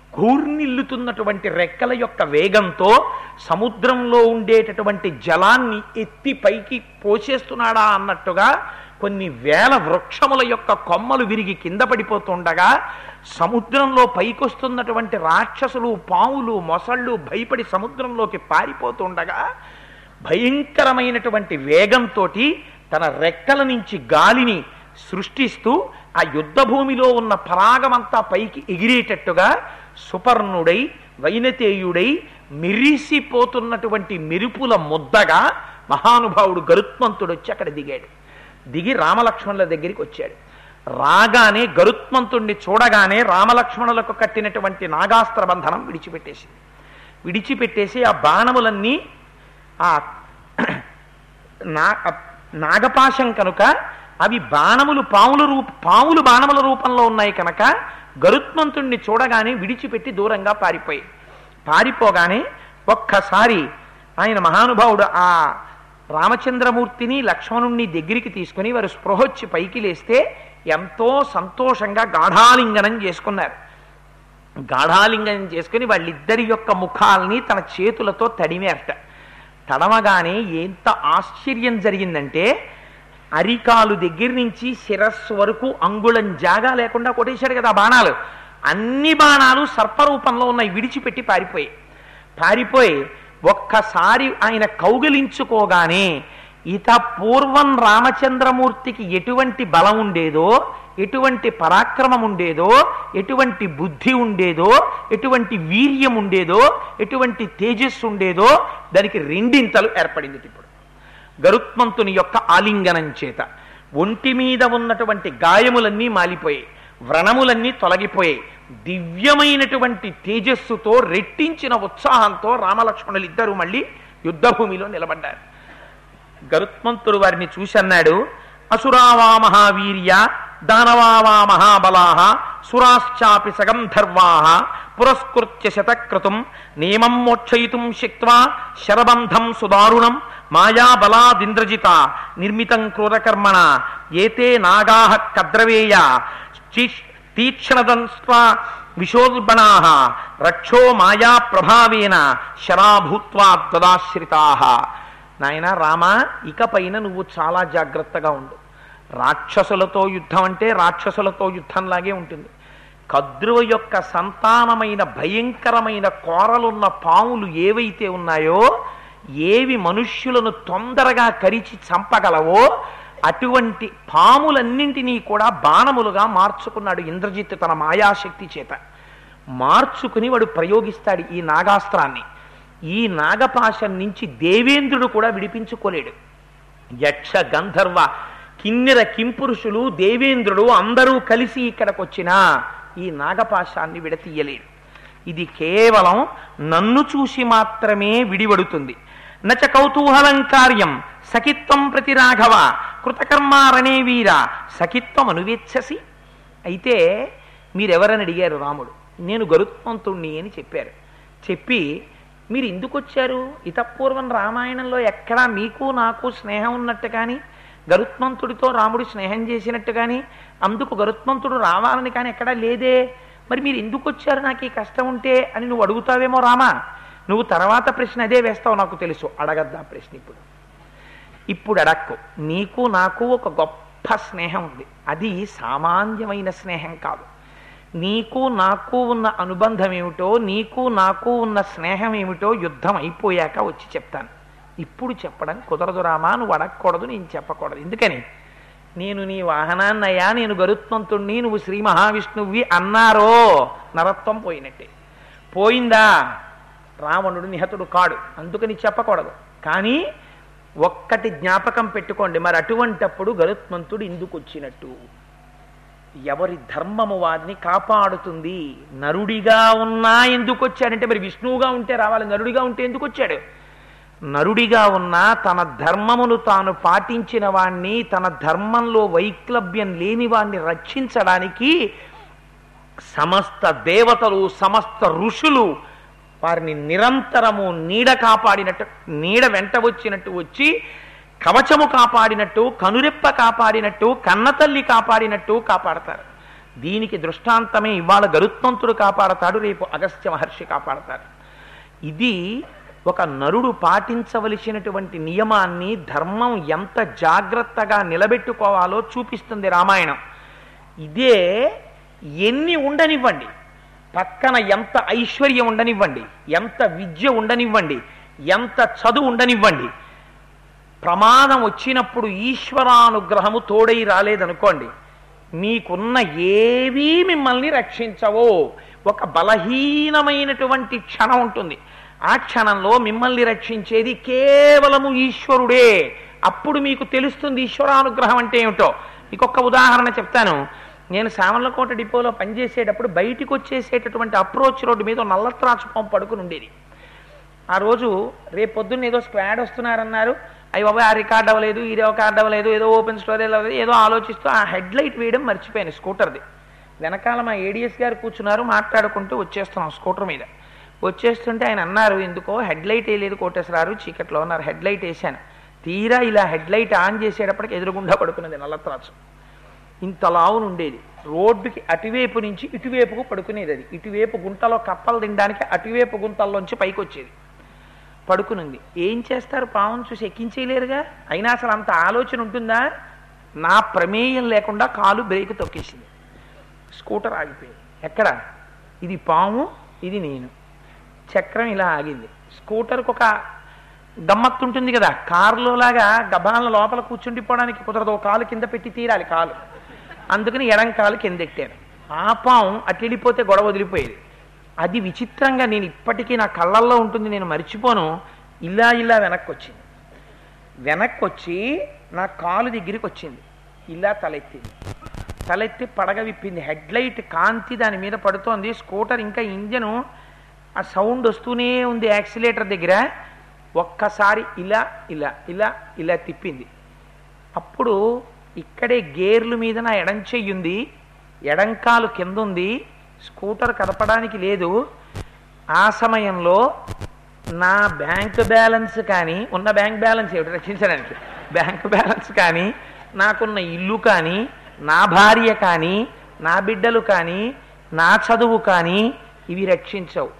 S3: ఘూర్నిల్లుతున్నటువంటి రెక్కల యొక్క వేగంతో సముద్రంలో ఉండేటటువంటి జలాన్ని ఎత్తి పైకి పోసేస్తున్నాడా అన్నట్టుగా కొన్ని వేల వృక్షముల యొక్క కొమ్మలు విరిగి కింద పడిపోతుండగా సముద్రంలో పైకొస్తున్నటువంటి రాక్షసులు పావులు మొసళ్ళు భయపడి సముద్రంలోకి పారిపోతుండగా భయంకరమైనటువంటి వేగంతో తన రెక్కల నుంచి గాలిని సృష్టిస్తూ ఆ యుద్ధ భూమిలో ఉన్న పరాగమంతా పైకి ఎగిరేటట్టుగా సుపర్ణుడై వైనతేయుడై మిరిసిపోతున్నటువంటి మెరుపుల ముద్దగా మహానుభావుడు గరుత్మంతుడు వచ్చి అక్కడ దిగాడు. దిగి రామలక్ష్మణుల దగ్గరికి వచ్చాడు. రాగానే గరుత్మంతుణ్ణి చూడగానే రామలక్ష్మణులకు కట్టినటువంటి నాగాస్త్ర బంధనం విడిచిపెట్టేసి విడిచిపెట్టేసి ఆ బాణములన్నీ ఆ నా నాగపాశం కనుక అవి బాణములు పాముల రూప పాములు బాణముల రూపంలో ఉన్నాయి కనుక గరుత్మంతుణ్ణి చూడగానే విడిచిపెట్టి దూరంగా పారిపోయి పారిపోగానే ఒక్కసారి ఆయన మహానుభావుడు ఆ రామచంద్రమూర్తిని లక్ష్మణుణ్ణి దగ్గరికి తీసుకుని వారు స్పృహొచ్చి పైకి లేస్తే ఎంతో సంతోషంగా గాఢాలింగనం చేసుకున్నారు. గాఢాలింగనం చేసుకుని వాళ్ళిద్దరి యొక్క ముఖాల్ని తన చేతులతో తడిమేరట. తడమగానే ఎంత ఆశ్చర్యం జరిగిందంటే అరికాలు దగ్గర నుంచి శిరస్సు వరకు అంగుళం జాగా లేకుండా కొట్టేశాడు కదా బాణాలు. అన్ని బాణాలు సర్పరూపంలో ఉన్నాయి, విడిచిపెట్టి పారిపోయి పారిపోయి ఒక్కసారి ఆయన కౌగిలించుకోగానే ఇత పూర్వం రామచంద్రమూర్తికి ఎటువంటి బలం ఉండేదో, ఎటువంటి పరాక్రమం ఉండేదో, ఎటువంటి బుద్ధి ఉండేదో, ఎటువంటి వీర్యం ఉండేదో, ఎటువంటి తేజస్సు ఉండేదో దానికి రెండింతలు ఏర్పడింది. ఇప్పుడు గరుత్మంతుని యొక్క ఆలింగనం చేత ఒంటి మీద ఉన్నటువంటి గాయములన్నీ మాలిపోయాయి, వ్రణములన్నీ తొలగిపోయాయి. దివ్యమైనటువంటి తేజస్సుతో రెట్టించిన ఉత్సాహంతో రామలక్ష్మణులు ఇద్దరు మళ్ళీ యుద్ధభూమిలో నిలబడ్డారు. గరుత్మంతుడు వారిని చూసి అన్నాడు, అసురావా మహావీర్య దానవావా మహాబలాహ సురాశ్చాపి సగంధర్వాహ పురస్కృత్య శతక్రతుం నియమం మోక్షయితుం శక్త్వా శరబంధం సుదారుణం మాయాబలాదింద్రజిత నిర్మితం క్రూరకర్మణ ఏతే నాగాః కద్రవేయ తీక్ష్ణదంస్వ విశోర్బణాః రక్షో మాయా ప్రభావేన శరాభూత్వా తదాశ్రితాః. నాయన రామ, ఇకపైన నువ్వు చాలా జాగ్రత్తగా ఉండు. రాక్షసులతో యుద్ధం అంటే రాక్షసులతో యుద్ధంలాగే ఉంటుంది. కద్రువ యొక్క సంతానమైన భయంకరమైన కోరలున్న పాములు ఏవైతే ఉన్నాయో, ఏవి మనుష్యులను తొందరగా కరిచి చంపగలవో అటువంటి పాములన్నింటినీ కూడా బాణములుగా మార్చుకున్నాడు ఇంద్రజిత్ తన మాయాశక్తి చేత. మార్చుకుని వాడు ప్రయోగిస్తాడు ఈ నాగాస్త్రాన్ని. ఈ నాగపాశం నుంచి దేవేంద్రుడు కూడా విడిపించుకోలేడు. యక్ష గంధర్వ కిన్నెర కింపురుషులు దేవేంద్రుడు అందరూ కలిసి ఇక్కడికి వచ్చినా ఈ నాగపాశాన్ని విడతీయలేడు. ఇది కేవలం నన్ను చూసి మాత్రమే విడివడుతుంది. నచ కౌతూహలం కార్యం సఖిత్వం ప్రతి రాఘవ కృతకర్మారణే వీర సఖిత్వం అనువేచ్ఛసి. అయితే మీరెవరని అడిగారు రాముడు. నేను గరుత్మంతుణ్ణి అని చెప్పారు. చెప్పి మీరు ఎందుకు వచ్చారు? ఇతపూర్వం రామాయణంలో ఎక్కడా మీకు నాకు స్నేహం ఉన్నట్టు కానీ, గరుత్మంతుడితో రాముడు స్నేహం చేసినట్టు కానీ, అందుకు గరుత్మంతుడు రావాలని కానీ ఎక్కడా లేదే. మరి మీరు ఎందుకు వచ్చారు నాకు ఈ కష్టం ఉంటే అని నువ్వు అడుగుతావేమో రామా. నువ్వు తర్వాత ప్రశ్న అదే వేస్తావు నాకు తెలుసు. అడగద్దా ప్రశ్న ఇప్పుడు ఇప్పుడు అడక్కు. నీకు నాకు ఒక గొప్ప స్నేహం ఉంది. అది సామాన్యమైన స్నేహం కాదు. నీకు నాకు ఉన్న అనుబంధం ఏమిటో, నీకు నాకు ఉన్న స్నేహం ఏమిటో యుద్ధం అయిపోయాక వచ్చి చెప్తాను. ఇప్పుడు చెప్పడం కుదరదు రామా, నువ్వు అడగకూడదు, నేను చెప్పకూడదు. ఎందుకని? నేను నీ వాహనాన్నయ్యా, నేను గరుత్మంతుణ్ణి, నువ్వు శ్రీ మహావిష్ణువి అన్నారో నరత్వం పోయినట్టే. పోయిందా? రావణుడు నిహతుడు కాడు, అందుకని చెప్పకూడదు. కానీ ఒక్కటి జ్ఞాపకం పెట్టుకోండి, మరి అటువంటప్పుడు గరుత్మంతుడు ఎందుకు వచ్చినట్టు? ఎవరి ధర్మము వారిని కాపాడుతుంది. నరుడిగా ఉన్నా ఎందుకు వచ్చాడంటే, మరి విష్ణువుగా ఉంటే రావాలి, నరుడిగా ఉంటే ఎందుకు వచ్చాడు? నరుడిగా ఉన్నా తన ధర్మమును తాను పాటించిన వాణ్ణి, తన ధర్మంలో వైక్లభ్యం లేని వాణ్ణి రక్షించడానికి సమస్త దేవతలు సమస్త ఋషులు వారిని నిరంతరము నీడ కాపాడినట్టు, నీడ వెంట వచ్చినట్టు వచ్చి కవచము కాపాడినట్టు, కనురెప్ప కాపాడినట్టు, కన్నతల్లి కాపాడినట్టు కాపాడతారు. దీనికి దృష్టాంతమే ఇవాళ గరుత్మంతుడు కాపాడతాడు, రేపు అగస్త్య మహర్షి కాపాడతాడు. ఇది ఒక నరుడు పాటించవలసినటువంటి నియమాన్ని, ధర్మం ఎంత జాగ్రత్తగా నిలబెట్టుకోవాలో చూపిస్తుంది రామాయణం. ఇదే ఎన్ని ఉండనివ్వండి, పక్కన ఎంత ఐశ్వర్యం ఉండనివ్వండి, ఎంత విద్య ఉండనివ్వండి, ఎంత చదువు ఉండనివ్వండి, ప్రమాదం వచ్చినప్పుడు ఈశ్వరానుగ్రహము తోడై రాలేదనుకోండి, మీకున్న ఏవీ మిమ్మల్ని రక్షించవో. ఒక బలహీనమైనటువంటి క్షణం ఉంటుంది, ఆ క్షణంలో మిమ్మల్ని రక్షించేది కేవలము ఈశ్వరుడే. అప్పుడు మీకు తెలుస్తుంది ఈశ్వరానుగ్రహం అంటే ఏమిటో. మీకు ఒక్క ఉదాహరణ చెప్తాను. నేను సామర్లకోట డిపోలో పనిచేసేటప్పుడు బయటికి వచ్చేసేటటువంటి అప్రోచ్ రోడ్డు మీద నల్లత్రాచు పాము పడుకుని ఉండేది. ఆ రోజు రేపు పొద్దున్న ఏదో స్క్వాడ్ వస్తున్నారన్నారు. అయ్యి బాబాయ్ ఆ రికార్డ్ అవ్వలేదు, ఈ రికార్డ్ అవ్వలేదు, ఏదో ఓపెన్ స్టోరేజ్ అవ్వలేదు, ఏదో ఆలోచిస్తూ ఆ హెడ్ లైట్ వేయడం మర్చిపోయాను స్కూటర్ది. వెనకాల మా ఏడిఎస్ గారు కూర్చున్నారు, మాట్లాడుకుంటూ వచ్చేస్తున్నాం స్కూటర్ మీద. వచ్చేస్తుంటే ఆయన అన్నారు, ఎందుకో హెడ్ లైట్ వేయలేదు కోటేశ్వరారు, చీకట్లో అన్నారు. హెడ్ లైట్ వేసాను. తీరా ఇలా హెడ్ లైట్ ఆన్ చేసేటప్పటికి ఎదురుగుండా పడుకున్నది నల్లత్రాచు. ఇంత లావును ఉండేది. రోడ్డుకి అటువైపు నుంచి ఇటువైపుకు పడుకునేది. అది ఇటువైపు గుంటలో కప్పలు తినడానికి అటువైపు గుంటల్లోంచి పైకి వచ్చేది. పడుకునుంది. ఏం చేస్తారు, పావును చూసి ఎక్కించేయలేరుగా. అయినా అసలు అంత ఆలోచన ఉంటుందా? నా ప్రమేయం లేకుండా కాలు బ్రేక్ తొక్కేసింది. స్కూటర్ ఆగిపోయింది. ఎక్కడ? ఇది పాము, ఇది నేను. చక్రం ఇలా ఆగింది. స్కూటర్కి ఒక గమ్మత్తు ఉంటుంది కదా, కారులో లాగా గబాల లోపల కూర్చుండిపోవడానికి కుదరదు, కాలు కింద పెట్టి తీరాలి కాలు. అందుకని ఎడం కాలు కింద ఎట్టాను. ఆ పాము అటు వెళ్ళిపోతే గొడవ వదిలిపోయేది. అది విచిత్రంగా నేను ఇప్పటికీ నా కళ్ళల్లో ఉంటుంది, నేను మర్చిపోను. ఇలా ఇలా వెనక్కి వచ్చింది. వెనక్కి వచ్చి నా కాలు దగ్గరికి వచ్చింది. ఇలా తలెత్తింది. తలెత్తి పడగ విప్పింది. హెడ్ లైట్ కాంతి దాని మీద పడుతోంది. స్కూటర్ ఇంకా ఇంజను ఆ సౌండ్ వస్తూనే ఉంది యాక్సిలేటర్ దగ్గర. ఒక్కసారి ఇలా ఇలా ఇలా ఇలా తిప్పింది. అప్పుడు ఇక్కడే గేర్లు మీద నా ఎడం చెయ్యుంది, ఎడంకాలు కింద ఉంది, స్కూటర్ కదపడానికి లేదు. ఆ సమయంలో నా బ్యాంక్ బ్యాలెన్స్ కానీ, ఉన్న బ్యాంక్ బ్యాలెన్స్ ఏమిటి రక్షించడానికి, బ్యాంక్ బ్యాలెన్స్ కానీ, నాకున్న ఇల్లు కానీ, నా భార్య కానీ, నా బిడ్డలు కానీ, నా చదువు కానీ ఇవి రక్షించవు.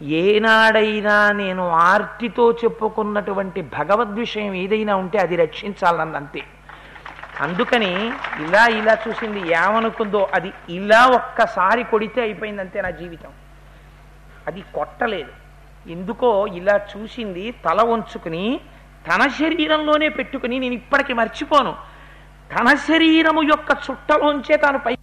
S3: ఏనాడైనా నేను ఆర్తితో చెప్పుకున్నటువంటి భగవద్ విషయం ఏదైనా ఉంటే అది రక్షించాలన్నంతే. అందుకని ఇలా ఇలా చూసింది. ఏమనుకుందో అది ఇలా ఒక్కసారి కొడితే అయిపోయిందంతే నా జీవితం. అది కొట్టలేదు. ఎందుకో ఇలా చూసింది, తల వంచుకుని తన శరీరంలోనే పెట్టుకుని, నేను ఇప్పటికీ మర్చిపోను, తన శరీరము యొక్క చుట్టలోంచే తాను పై